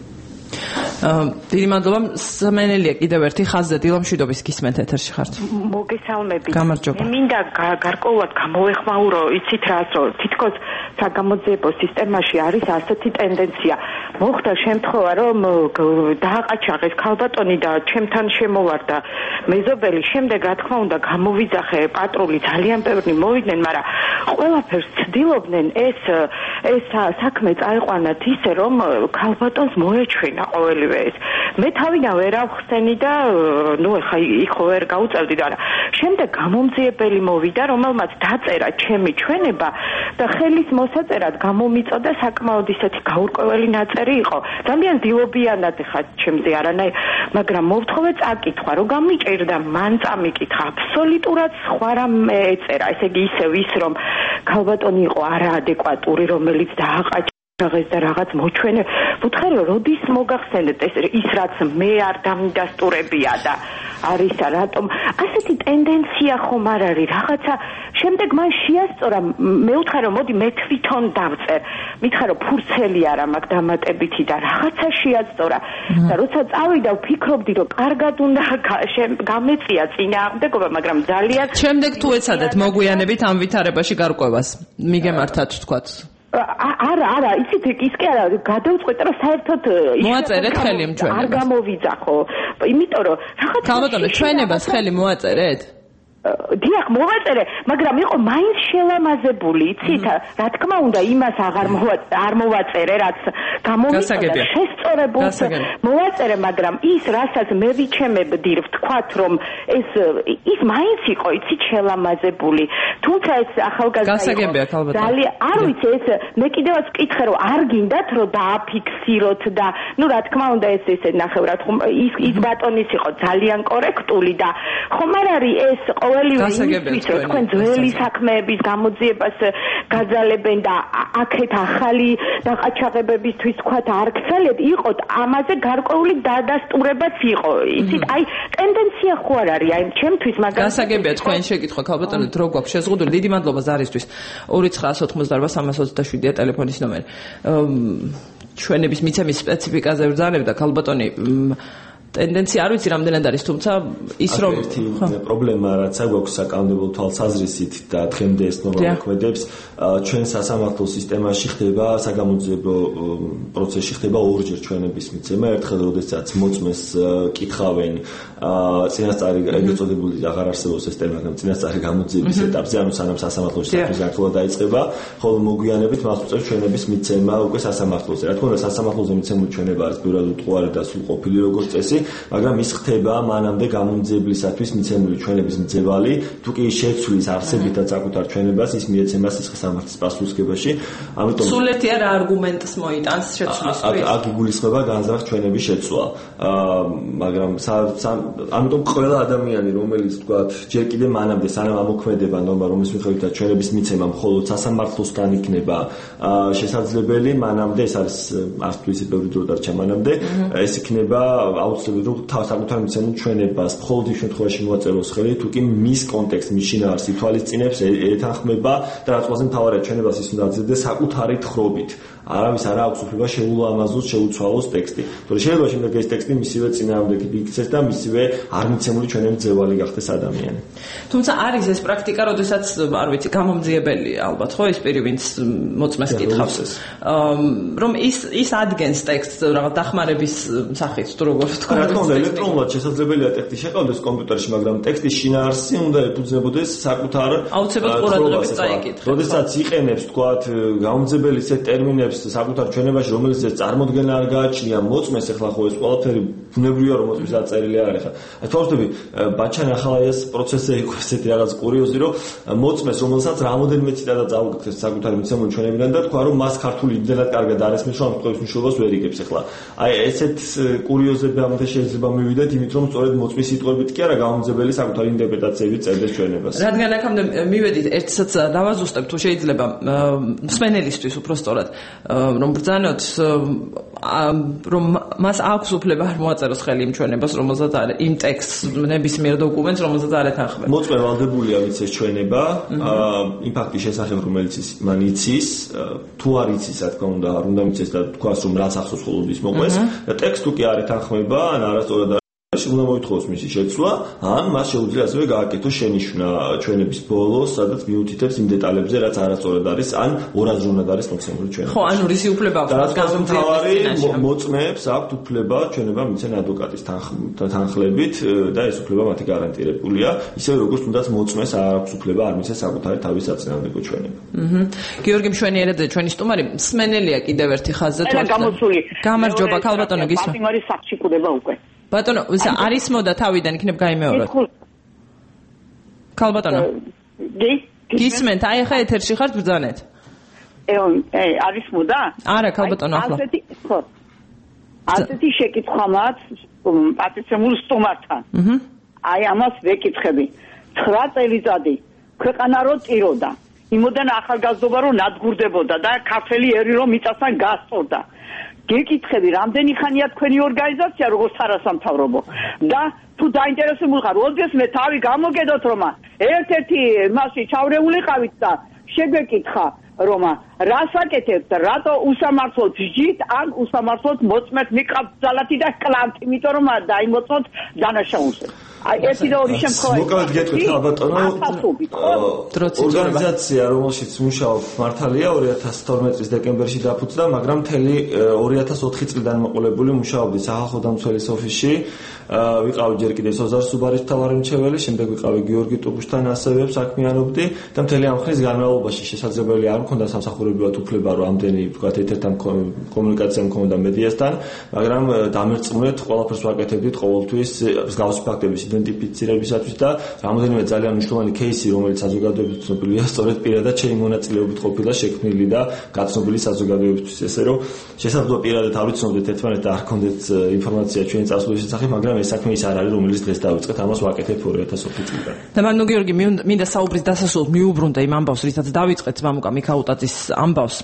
დიდი მადლობა. მსმენელია კიდევ ერთი ხაზზე, დილომშვიდობის გისმენთ ეთერში ხართ. მოგესალმებით. გამარჯობა. მე მინდა გარკვეულად გამოვეხმაურო, იცით რას, რომ თითქოს საგამოძიებო სისტემაში არის ასეთი ტენდენცია. მოხდა შემთხვევა, რომ დააყაჩაღეს ქალბატონი და ჩემთან შემოვარდა მეზობელი, შემდეგ რა თქმა უნდა გამოვიძახე პატრული, ძალიან ბევრი მოვიდნენ, მაგრამ ყველაფერს ცდილობდნენ ეს ეს საქმე წაიყვანათ ისე, რომ ქალბატონს მოეჩვენა ყოველივე ეს. მე თავიდან ვერ ავხსენი და ნუ ეხა იქ ვერ გაუწევდი და შემდეგ გამომძიებელი მოვიდა, რომელმაც დაწერა ჩემი ჩვენება და ხელის მოსაწერად გამომიწოდა საკმაოდ ისეთი გაურკვეველი ნაწერი იყო. ძალიან დილობიანად ეხა ჩემზე არანაი, მაგრამ მოვთხოვე წაკითხვა, რომ გამიჭირდა მან წამიკითხა, აბსოლუტურად სხვა რამ ეწერა, ესე იგი ისევ ის რომ ქალბატონი იყო არაადეკვატური, რომელიც დააყაჩა რაღაც და რაღაც მოჩვენე ვუთხარ რომ როდის მოგახსენეთ ეს ის რაც მე არ დამიდასტურებია და არისა რატომ ასეთი ტენდენცია ხომ არ არის რაღაცა შემდეგ მან შეასწორა მე ვუთხარ რომ მოდი მე თვითონ დავწერ მითხარ რომ ფურცელი არა მაგ დამატებითი და რაღაცა შეასწორა და როცა წავიდა ვფიქრობდი რომ კარგად უნდა გამეწია წინააღმდეგობა მაგრამ ძალიან შემდეგ თუ ეცადეთ მოგვიანებით ამ ვითარებაში გარკვევას მიგემართათ თქვათ არა არა იცით ის კი არა გადავწყვეტ რომ საერთოდ მოაწერეთ ხელი მჩვენებას არ გამოვიძახო იმიტომ რომ რაღაცა ქალბატონო ჩვენებას ხელი მოაწერეთ დიახ მოვაწერე მაგრამ იყო მაინც შელამაზებული იცით რა თქმა უნდა იმას აღარ არ მოვაწერე რაც გამომიწოდა შესწორებულს მოვაწერე მაგრამ ის რასაც მე ვიჩემებდი ვთქვათ რომ ეს ის მაინც იყო იცით შელამაზებული თუმცა ეს ახალგაზრდა ძალიან არ ვიცი ეს მე კიდევაც ვკითხე რომ არ გინდათ რომ დააფიქსიროთ და ნუ რა თქმა უნდა ეს ესე ნახევრად ხომ ის ის ბატონის იყო ძალიან კორექტული და ხომ არ არის ეს იმისთვის რომ თქვენ ძველი საქმეების გამოძიებას გაძალებენ და აქეთ ახალი დაყაჩაღებებისთვის თქვათ არ გცალეთ იყოთ ამაზე გარკვეული დადასტურებაც იყო იცით აი ტენდენცია ხო არ არის აი ჩემთვის მაგას გასაგებია თქვენ შეკითხვა ქალბატონო დრო გვაქვს შეზღუდული დიდი მადლობა ზარისთვის ორი ცხრა ოცდაოთხმოცდაარბა სამას ოცდაშვიდია ტელეფონის ნომერი ჩვენების მიცემის სპეციფიკაზე ვრძანებდა ქალბატონი ტენდენცია არ ვიცი რამდენად არის თუმცა ის რომ ერთი პრობლემა რაც აქვს საკანონმდებლო თვალსაზრისით და დღემდე ეს ნორმა მოქმედებს ჩვენ სასამართლო სისტემაში ხდება საგამოძიებო პროცესში ხდება ორჯერ ჩვენების მიცემა ერთხელ როდესაც მოწმეს კითხავენ წინასწარი ეგრეთ წოდებული აღარ არსებობს ეს ტერმინი მაგრამ წინასწარი გამოძიების ეტაპზე ანუ სანამ სასამართლოში საქმის განხილვა დაიწყება ხოლო მოგვიანებით მას უწევს ჩვენების მიცემა უკვე სასამართლოზე რა თქმა უნდა სასამართლოზე მიცემული ჩვენება არის პირველად უტყუარი და სრულყოფილი როგორც წესი მაგრამ ის ხდება მანამდე გამომძიებლისათვის მიცემული ჩვენების მძევალი თუ კი შეცვლის არსებითად საკუთარ ჩვენებას ის მიეცემა სისხლის სამართლის პასუხისგებაში ამიტომ სულეთი არა არგუმენტს მოიტანს შეცვლისთვის აქ იგულისხმება განზრახ ჩვენების შეცვლა მაგრამ ამიტომ ყველა ადამიანი რომელიც თქვათ ჯერ კიდე მანამდე სანამ ამოქმედება ნორმა რომლის მიხედვითაც ჩვენების მიცემა მხოლოდ სასამართლოსთან იქნება შესაძლებელი მანამდე ეს არის არც თუ ისე ბევრი დრო დარჩა მანამდე ეს იქნება აუცილებლად რომ თავსაკუთარ მიცემულ ჩვენებას მხოლოდ იმ შემთხვევაში მოაწეროს ხელი თუ კი მის კონტექსტ მის შინაარსს ითვალისწინებს ეთანხმება და რაც ყველაზე მთავარია ჩვენებას ის უნდა აძლევდეს საკუთარი თხრობით არავის არ აქვს უფლება შეულამაზოს შეუცვალოს ტექსტი თორე შეიძლება შემდეგ ეს ტექსტი მისივე წინააღმდეგი იქცეს და მისივე არ მიცემული ჩვენების ძევალი გახდეს ადამიანი თუმცა არის ეს პრაქტიკა როდესაც არ ვიცი გამომძიებელი ალბათ ხო ის პირი ვინც მოწმეს კითხავს რომ ის ის ადგენს ტექსტს რაღაც დახმარების სახით თუ როგორ ვთქვა რა თქმა უნდა ელექტრონულად შესაძლებელია ტექსტი შეყავდეს კომპიუტერში მაგრამ ტექსტის შინაარსი უნდა ეფუძნებოდეს საკუთარ აუცილებლად ყურადღებით წაიკითხეთ როდესაც იყენებს თქვათ გამომძებელი ისეთ ტერმინებს საკუთარ ჩვენებაში რომელიც წარმოდგენა არ გააჩნია მოწმეს ახლა ხო ეს ყველაფერი ბუნებრივია რომ მოწმის აწერილი არ ახლა თორსები ბაჩან ახლა ეს პროცესზე იყო ესეთი რაღაც კურიოზი რომ მოწმეს რომელსაც რამოდენიმე ციტატა წაუკითხეს საკუთარი მიცემული ჩვენებიდან და თქვა რომ მას ქართული იმდენად კარგად არ ესმის რომ ამ თქვენს მნიშვნელობას ვერ იგებს ახლა აი ესეთ კურიოზები ამიტომ შეიძლება მივიდეთ იმით რომ სწორედ მოწმის სიტყვებით კი არა გამომძებელი საკუთარი ინტერპრეტაციებით წერდეს ჩვენებას რადგან აქამდე მივედით ერთსაც დავაზუსტებ თუ შეიძლება მსმენელისთვის უფრო სწორად რომ ბრძანოთ რომ მას აქვს უფლება არ მოაწეროს ხელი იმ ჩვენებას რომელსაც არის იმ ტექსტს ნებისმიერ დოკუმენტს რომელსაც არ ეთანხმება მოწმე ვალდებულია მიცეს ჩვენება იმ ფაქტის შესახებ რომელიც მან იცის თუ არ იცის რა თქმა უნდა არ უნდა მიცეს და თქვას რომ რაც ახსოვს მხოლოდ ის მოყვეს და ტექსტი კი არ ეთანხმება ან არასწორად უნდა მოითხოვოს მისი შეცვლა, ან მას შეუძლია ასევე გააკეთოს შენიშვნა ჩვენების ბოლოს, სადაც მიუთითებს იმ დეტალებზე, რაც არასწორად არის, ან ორაზროვნად არის მოცემული ჩვენება. ხო, ანუ რისი უფლება აქვს გაზომთავარი მოწმეებს აქვთ უფლება ჩვენება მიცენ ადვოკატის თანხლებით და ეს უფლება მათი გარანტირებულია, ისევე როგორც თუნდაც მოწმეს არ აქვს უფლება არ მიცეს საკუთარი თავის საწინააღმდეგო ჩვენება. აჰა. გიორგი მშვენიერაძე ჩვენი სტუმარი, მსმენელია კიდევ ერთი ხაზზე თვალს. გამარჯობა, ქალბატონო გისმა. პატიმარი საფჩიკუდება უკვე. ბატონო, არის მოდა თავიდან იქნებ გაიმეოროთ. ქალბატონო. გისმენთ, აი ახლა ეთერში ხართ ბრძანეთ. ე, არის მოდა? არა, ქალბატონო ახლა. ასეთი, ხო. ასეთი შეკითხვა მაქვს პატიცემულ სტუმართან. აი ამას ვეკითხები. ცხრა წელიწადი ქვეყანა რო ტიროდა. იმოდან ახალგაზრდობა რომ ნადგურდებოდა და ქართველი ერი რომ მიწასთან გასწორდა. გეკითხები, რამდენი ხანია თქვენი ორგანიზაცია როგორც არასამთავრობო და თუ დაინტერესებული ხარ, ოდესმე მე თავი გამოგედოთ რომ ერთ-ერთი მასში ჩავრეულიყავით და შეგვეკითხა რომ რას აკეთებთ, რატო უსამართლოდ ჯით ან უსამართლოდ მოწმეთ მიყავთ ძალათი და კლანტი, იმიტომ რომ დაიმოწმოთ დანაშაულზე. აი ერთი და ორი შემთხვევა. მოკალედ გეტყვით ალბატონო, ორგანიზაცია რომელშიც მუშაობ მართალია ორი ათას თორმეტი წლის დეკემბერში დაფუძნდა, მაგრამ მთელი ორი ათას ოთხი წლიდან მოყოლებული მუშაობდი სახალხო დამცველის ოფისში. ვიყავი ჯერ კიდევ სოზარ სუბარის მთავარმრჩეველი, შემდეგ ვიყავი გიორგი ტუბუშთან ასევე საქმიანობდი და მთელი ამ ხნის განმავლობაში შესაძლებელი არ მქონდა სამსახურებრივად უფლება რომ ამდენი ვთქვათ ერთ-ერთთან კომუნიკაცია მქონდა მედიასთან, მაგრამ დამერწმუნეთ ყველაფერს ვაკეთებდით ყოველთვის მსგავსი ფაქტების იდენტიფიცირებისათვის და რამოდენიმე ძალიან მნიშვნელოვანი кейსი, რომელიც საზოგადოებისთვის ცნობილია, სწორედ პირადად ჩემი მონაწილეობით ყოფილა შექმნილი და გაცნობილი საზოგადოებისთვის, ესე რომ შესაძლოა პირადად არ ვიცნობდეთ ერთმანეთს და არ გქონდეთ ინფორმაცია ჩვენი წარსულის შესახებ, მაგრამ ეს საქმე ის არ არის, რომელიც დღეს დავიწყეთ, ამას ვაკეთებ ორი ათას ოთხი წლიდან. და მანო გიორგი, მინდა საუბრის დასასრულად მიუბრუნდა იმ ამბავს, რითაც დავიწყეთ მამუკა მიქაუტაძის ამბავს.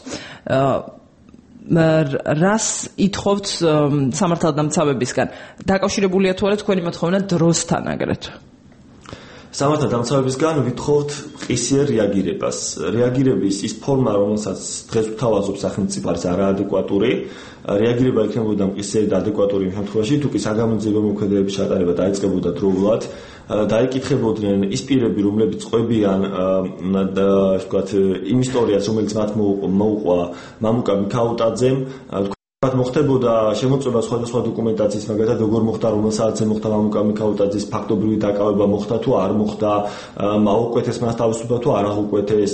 რას ითხოვთ სამართალდამცავებისგან? დაკავშირებულია თუ არა თქვენი მოთხოვნა დროსთან აგრეთვე? სამართალდამცავებისგან ვითხოვთ ყისიერ რეაგირებას. რეაგირების ის ფორმა, რომელსაც დღეს გვთავაზობს სახელმწიფო, არის არაადეკვატური. რეაგირება იქნებოდა მყისიერი და ადეკვატური იმ შემთხვევაში, თუ კი საგამოძიებო მოქმედებების ჩატარება დაიწყებოდა დროულად, დაიკითხებოდნენ ის პირები, რომლებიც ყვებიან და ასე ვთქვათ, იმ ისტორიას, რომელიც მათ მოუყვა მამუკა მიქაუტაძემ, ვთქვათ, მოხდებოდა შემოწმება სხვადასხვა დოკუმენტაციის, მაგალითად, როგორ მოხდა, რომელ საათზე მოხდა მამუკა მიქაუტაძის ფაქტობრივი დაკავება, მოხდა თუ არ მოხდა, აუკვეთეს მას თავისუფლება თუ არ აუკვეთეს,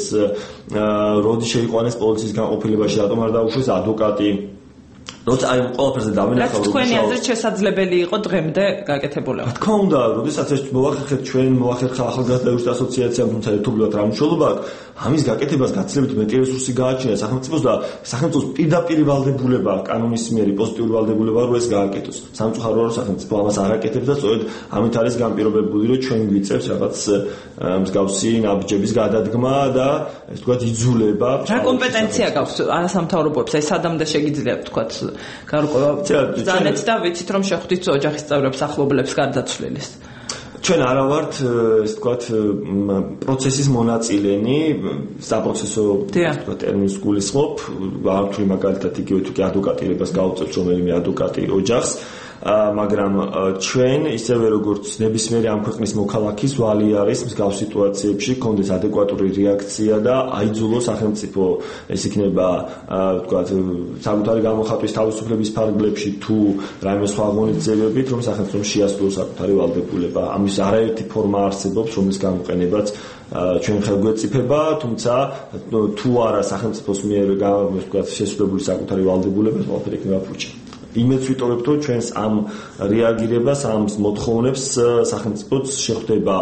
როდის შეიყვანეს პოლიციის განყოფილებაში, რატომ არ დაუშვეს ადვოკატი. როცა აი ყველაფერზე დავინახავ რომ თქვენი აზრით შესაძლებელი იყო დღემდე გაკეთებულიყო. რა თქმა უნდა, როდესაც ეს მოვახერხეთ ჩვენ მოვახერხა ახალგაზრდა იურისტთა ასოციაციამ, თუმცა ერთობლივად რა მნიშვნელობა აქვს, ამის გაკეთებას გაცილებით მეტი რესურსი გააჩნია სახელმწიფოს და სახელმწიფოს პირდაპირ ვალდებულება კანონის მიერ პოზიტიური ვალდებულება რომ ეს გააკეთოს. სამწუხაროა რომ სახელმწიფო ამას არ აკეთებს და სწორედ ამით არის განპირობებული რომ ჩვენ გვიწევს რაღაც მსგავსი ნაბიჯების გადადგმა და ეს თქვათ იძულება. რა კომპეტენცია გაქვს არასამთავრობოებს? აი სადამდე შეგიძლიათ თქვათ გარკვევა ძალეთ და ვიცით რომ შეხვდით ოჯახის წევრებს ახლობლებს გარდაცვლილის. ჩვენ არა ვართ ეს თქვათ პროცესის მონაწილენი, საპროცესო თქვათ ტერმინს გულისხმობ, არ ვთვლი მაგალითად იგივე თუ კი ადვოკატირებას გაუწევთ რომელიმე ადვოკატი ოჯახს, მაგრამ ჩვენ ისევე როგორც ნებისმიერი ამ ქვეყნის მოქალაქის ვალი არის მსგავს სიტუაციებში კონდეს ადეკვატური რეაქცია და აიძულოს სახელმწიფო ეს იქნება ვთქვათ საკუთარი გამოხატვის თავისუფლების ფარგლებში თუ რაიმე სხვა ღონისძიებებით რომ სახელმწიფომ შეასრულოს საკუთარი ვალდებულება. ამის არაერთი ფორმა არსებობს რომლის გამოყენებაც ჩვენ ხელგვეწიფება, თუმცა თუ არა სახელმწიფოს მიერ ვთქვათ შესრულებული საკუთარი ვალდებულება ყველაფერი იქნება ფუჭი. იმედს ვიტოვებთ, რომ ჩვენს ამ რეაგირებას, ამ მოთხოვნებს სახელმწიფოც შეხვდება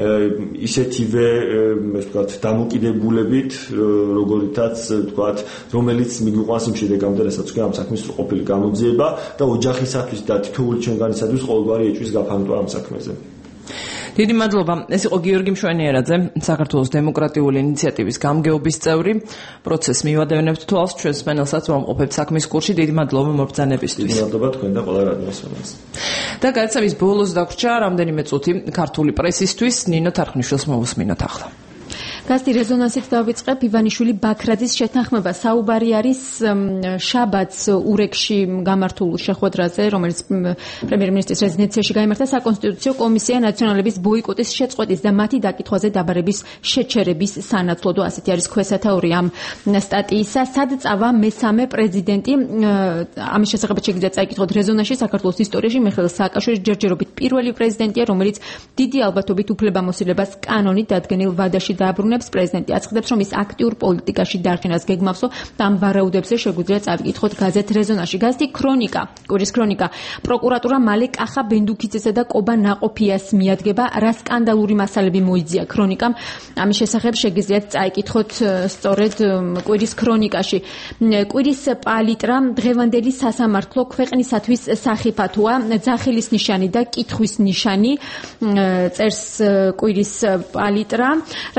ისეთივე, ასე ვთქვათ, დამოკიდებულებით, როგორითაც ვთქვათ, რომელიც მიგვიყვანს იმ შედეგამდე, რასაც ქვია ამ საქმის ყოფილი გამოძიება და ოჯახისათვის და თითოეული ჩვენგანისათვის ყოველგვარი ეჭვის გაფანტვა ამ საქმეზე. დიდი მადლობა. ეს იყო გიორგი მშვენიერაძე, საქართველოს დემოკრატიული ინიციატივის გამგეობის წევრი. პროცესს მივადევნებთ თვალს ჩვენს პანელსაც ვამყოფებთ საქმის კურსში. დიდი მადლობა მობრძანებისთვის. დიდი მადლობა თქვენ და ყველა რადიოს ფონს. და გადაცემის ბოლოს დაგვრჩა რამდენიმე წუთი ქართული პრესისთვის. ნინო თარხნიშვილს მოვუსმინოთ ახლა. გასტი რეზონანსით დავიწყებ ივანიშვილი ბაქრაძის შეთანხმება. საუბარი არის შაბათს ურეკში გამართულ შეხვედრაზე, რომელიც პრემიერ-მინისტრის რეზიდენციაში გაიმართა. საკონსტიტუციო კომისია ნაციონალების ბოიკოტის შეწყვეტის და მათი დაკითხვაზე დაბარების შეჩერების სანაცვლოდო, ასეთი არის ქვესათაური ამ სტატიისა. სად წავა მესამე პრეზიდენტი? ამის შესახებ შეგიძლიათ წაიკითხოთ რეზონანსში. საქართველოს ისტორიაში მიხეილ სააკაშვილი ჯერჯერობით პირველი პრეზიდენტია, რომელიც დიდი ალბათობით უფლებამოსილებას კანონით დადგენილ ვადაში დააბრუნებს. პრეზიდენტი აცხადებს, რომ ის აქტიურ პოლიტიკაში დარჩენას გეგმავსო და ამ ვარაუდებზე შეგვიძლია წავიკითხოთ გაზეთ რეზონანსში. გაზეთი ქრონიკა, კვირის ქრონიკა. პროკურატურა მალე კახა ბენდუქიძესა და კობა ნაყოფიას მიადგება. რა სკანდალური მასალები მოიძია ქრონიკამ? ამის შესახებ შეგიძლიათ წაიკითხოთ სწორედ კვირის ქრონიკაში. კვირის პალიტრა დღევანდელი სასამართლო ქვეყნისათვის სახიფათოა, ძახილის ნიშანი და კითხვის ნიშანი, წერს კვირის პალიტრა. რაც შეეხება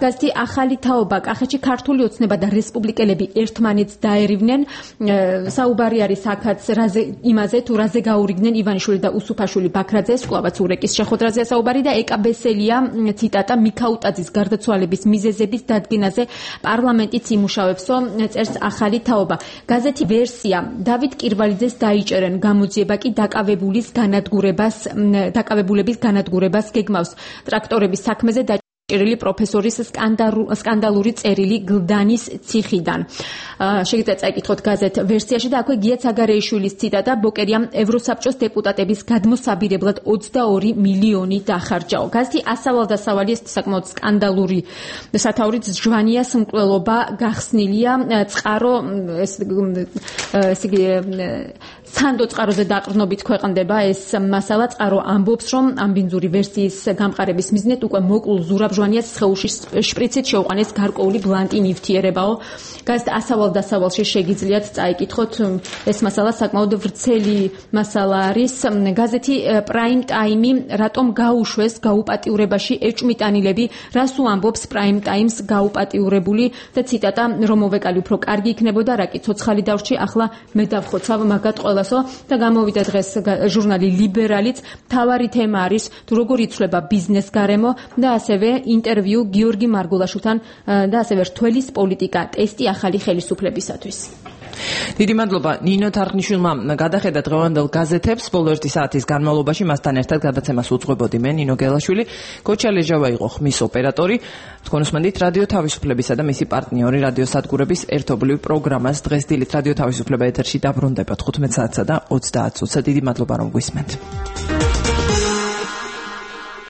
გაზეთი ახალი თაობა კახეთში ქართული ოცნება და რესპუბლიკელები ერთმანეთს დაერივნენ. საუბარი არის აქაც რაზე იმაზე თუ რაზე გაურიგდნენ ივანიშვილი და უსუფაშვილი ბაქრაძეს, კვლავაც ურეკის შეხვედრაზე საუბარი და ეკა ბესელია ციტატა მიქაუტაძის გარდაცვალების მიზეზების დადგენაზე პარლამენტიც იმუშავებსო, წერს ახალი თაობა. გაზეთი ვერსია დავით კირვალიძეს დაიჭერენ, გამოძიება კი დაკავებულის განადგურებას დაკავებულების განადგურებას გეგმავს. ტრაქტორების საქმეზე ჭრილი პროფესორის სკანდალური წერილი გლდანის ციხიდან. შეგიძლიათ წაიკითხოთ გაზეთ ვერსიაში და აქვე გია ცაგარეიშვილის ციტატა ბოკერიამ ევროსაბჭოს დეპუტატების გადმოსაბირებლად ოცდაორი მილიონი დახარჯაო. გაზეთი ასავალ-დასავალი ეს საკმაოდ სკანდალური სათაურით ჟვანია მკვლელობა გახსნილია წყარო ეს იგი სანდო წყაროზე დაყრდნობით ქვეყნდება ეს მასალა. წყარო ამბობს რომ ამბინძური ვერსიის გამყარების მიზნით უკვე მოკლულ ზურაბ ჟვანიას სხეულში შპრიცით შეუყანეს გარკვეული ბლანტი ნივთიერებაო. გაზეთ ასავალ-დასავალში შეგიძლიათ წაიკითხოთ ეს მასალა საკმაოდ ვრცელი მასალა არის. გაზეთი პრაიმ ტაიმი რატომ გაუშვეს გაუპატიურებაში ეჭვმიტანილები, რას უამბობს პრაიმ ტაიმს გაუპატიურებული და ციტატა რომოვე კალი უფრო კარგი იქნებოდა რა კი ცოცხალი დავრჩი ახლა მე დავხოცავ მაგათ ყველასო და გამოვიდა დღეს ჟურნალი ლიბერალიც. მთავარი თემა არის თუ როგორ იცვლება ბიზნეს გარემო და ასევე ინტერვიუ გიორგი მარგულაშვილთან და ასევე რთველის პოლიტიკა ტესტი ახალი ხელისუფლებისათვის. დიდი მადლობა ნინო თარხნიშვილმა გადახედა დღევანდელ გაზეთებს ბოლო ერთი საათის განმავლობაში მასთან ერთად გადაცემას უძღვებოდი მე ნინო გელაშვილი. გოჩა ლეჟავა იყო ხმის ოპერატორი. თქვენ უსმენთ რადიო თავისუფლებისა და მისი პარტნიორი რადიო სადგურების ერთობლივ პროგრამას. დღეს დილით რადიო თავისუფლება ეთერში დაბრუნდება თხუთმეტ საათსა და ოცდაათ წუთსა. დიდი მადლობა რომ გვისმენთ.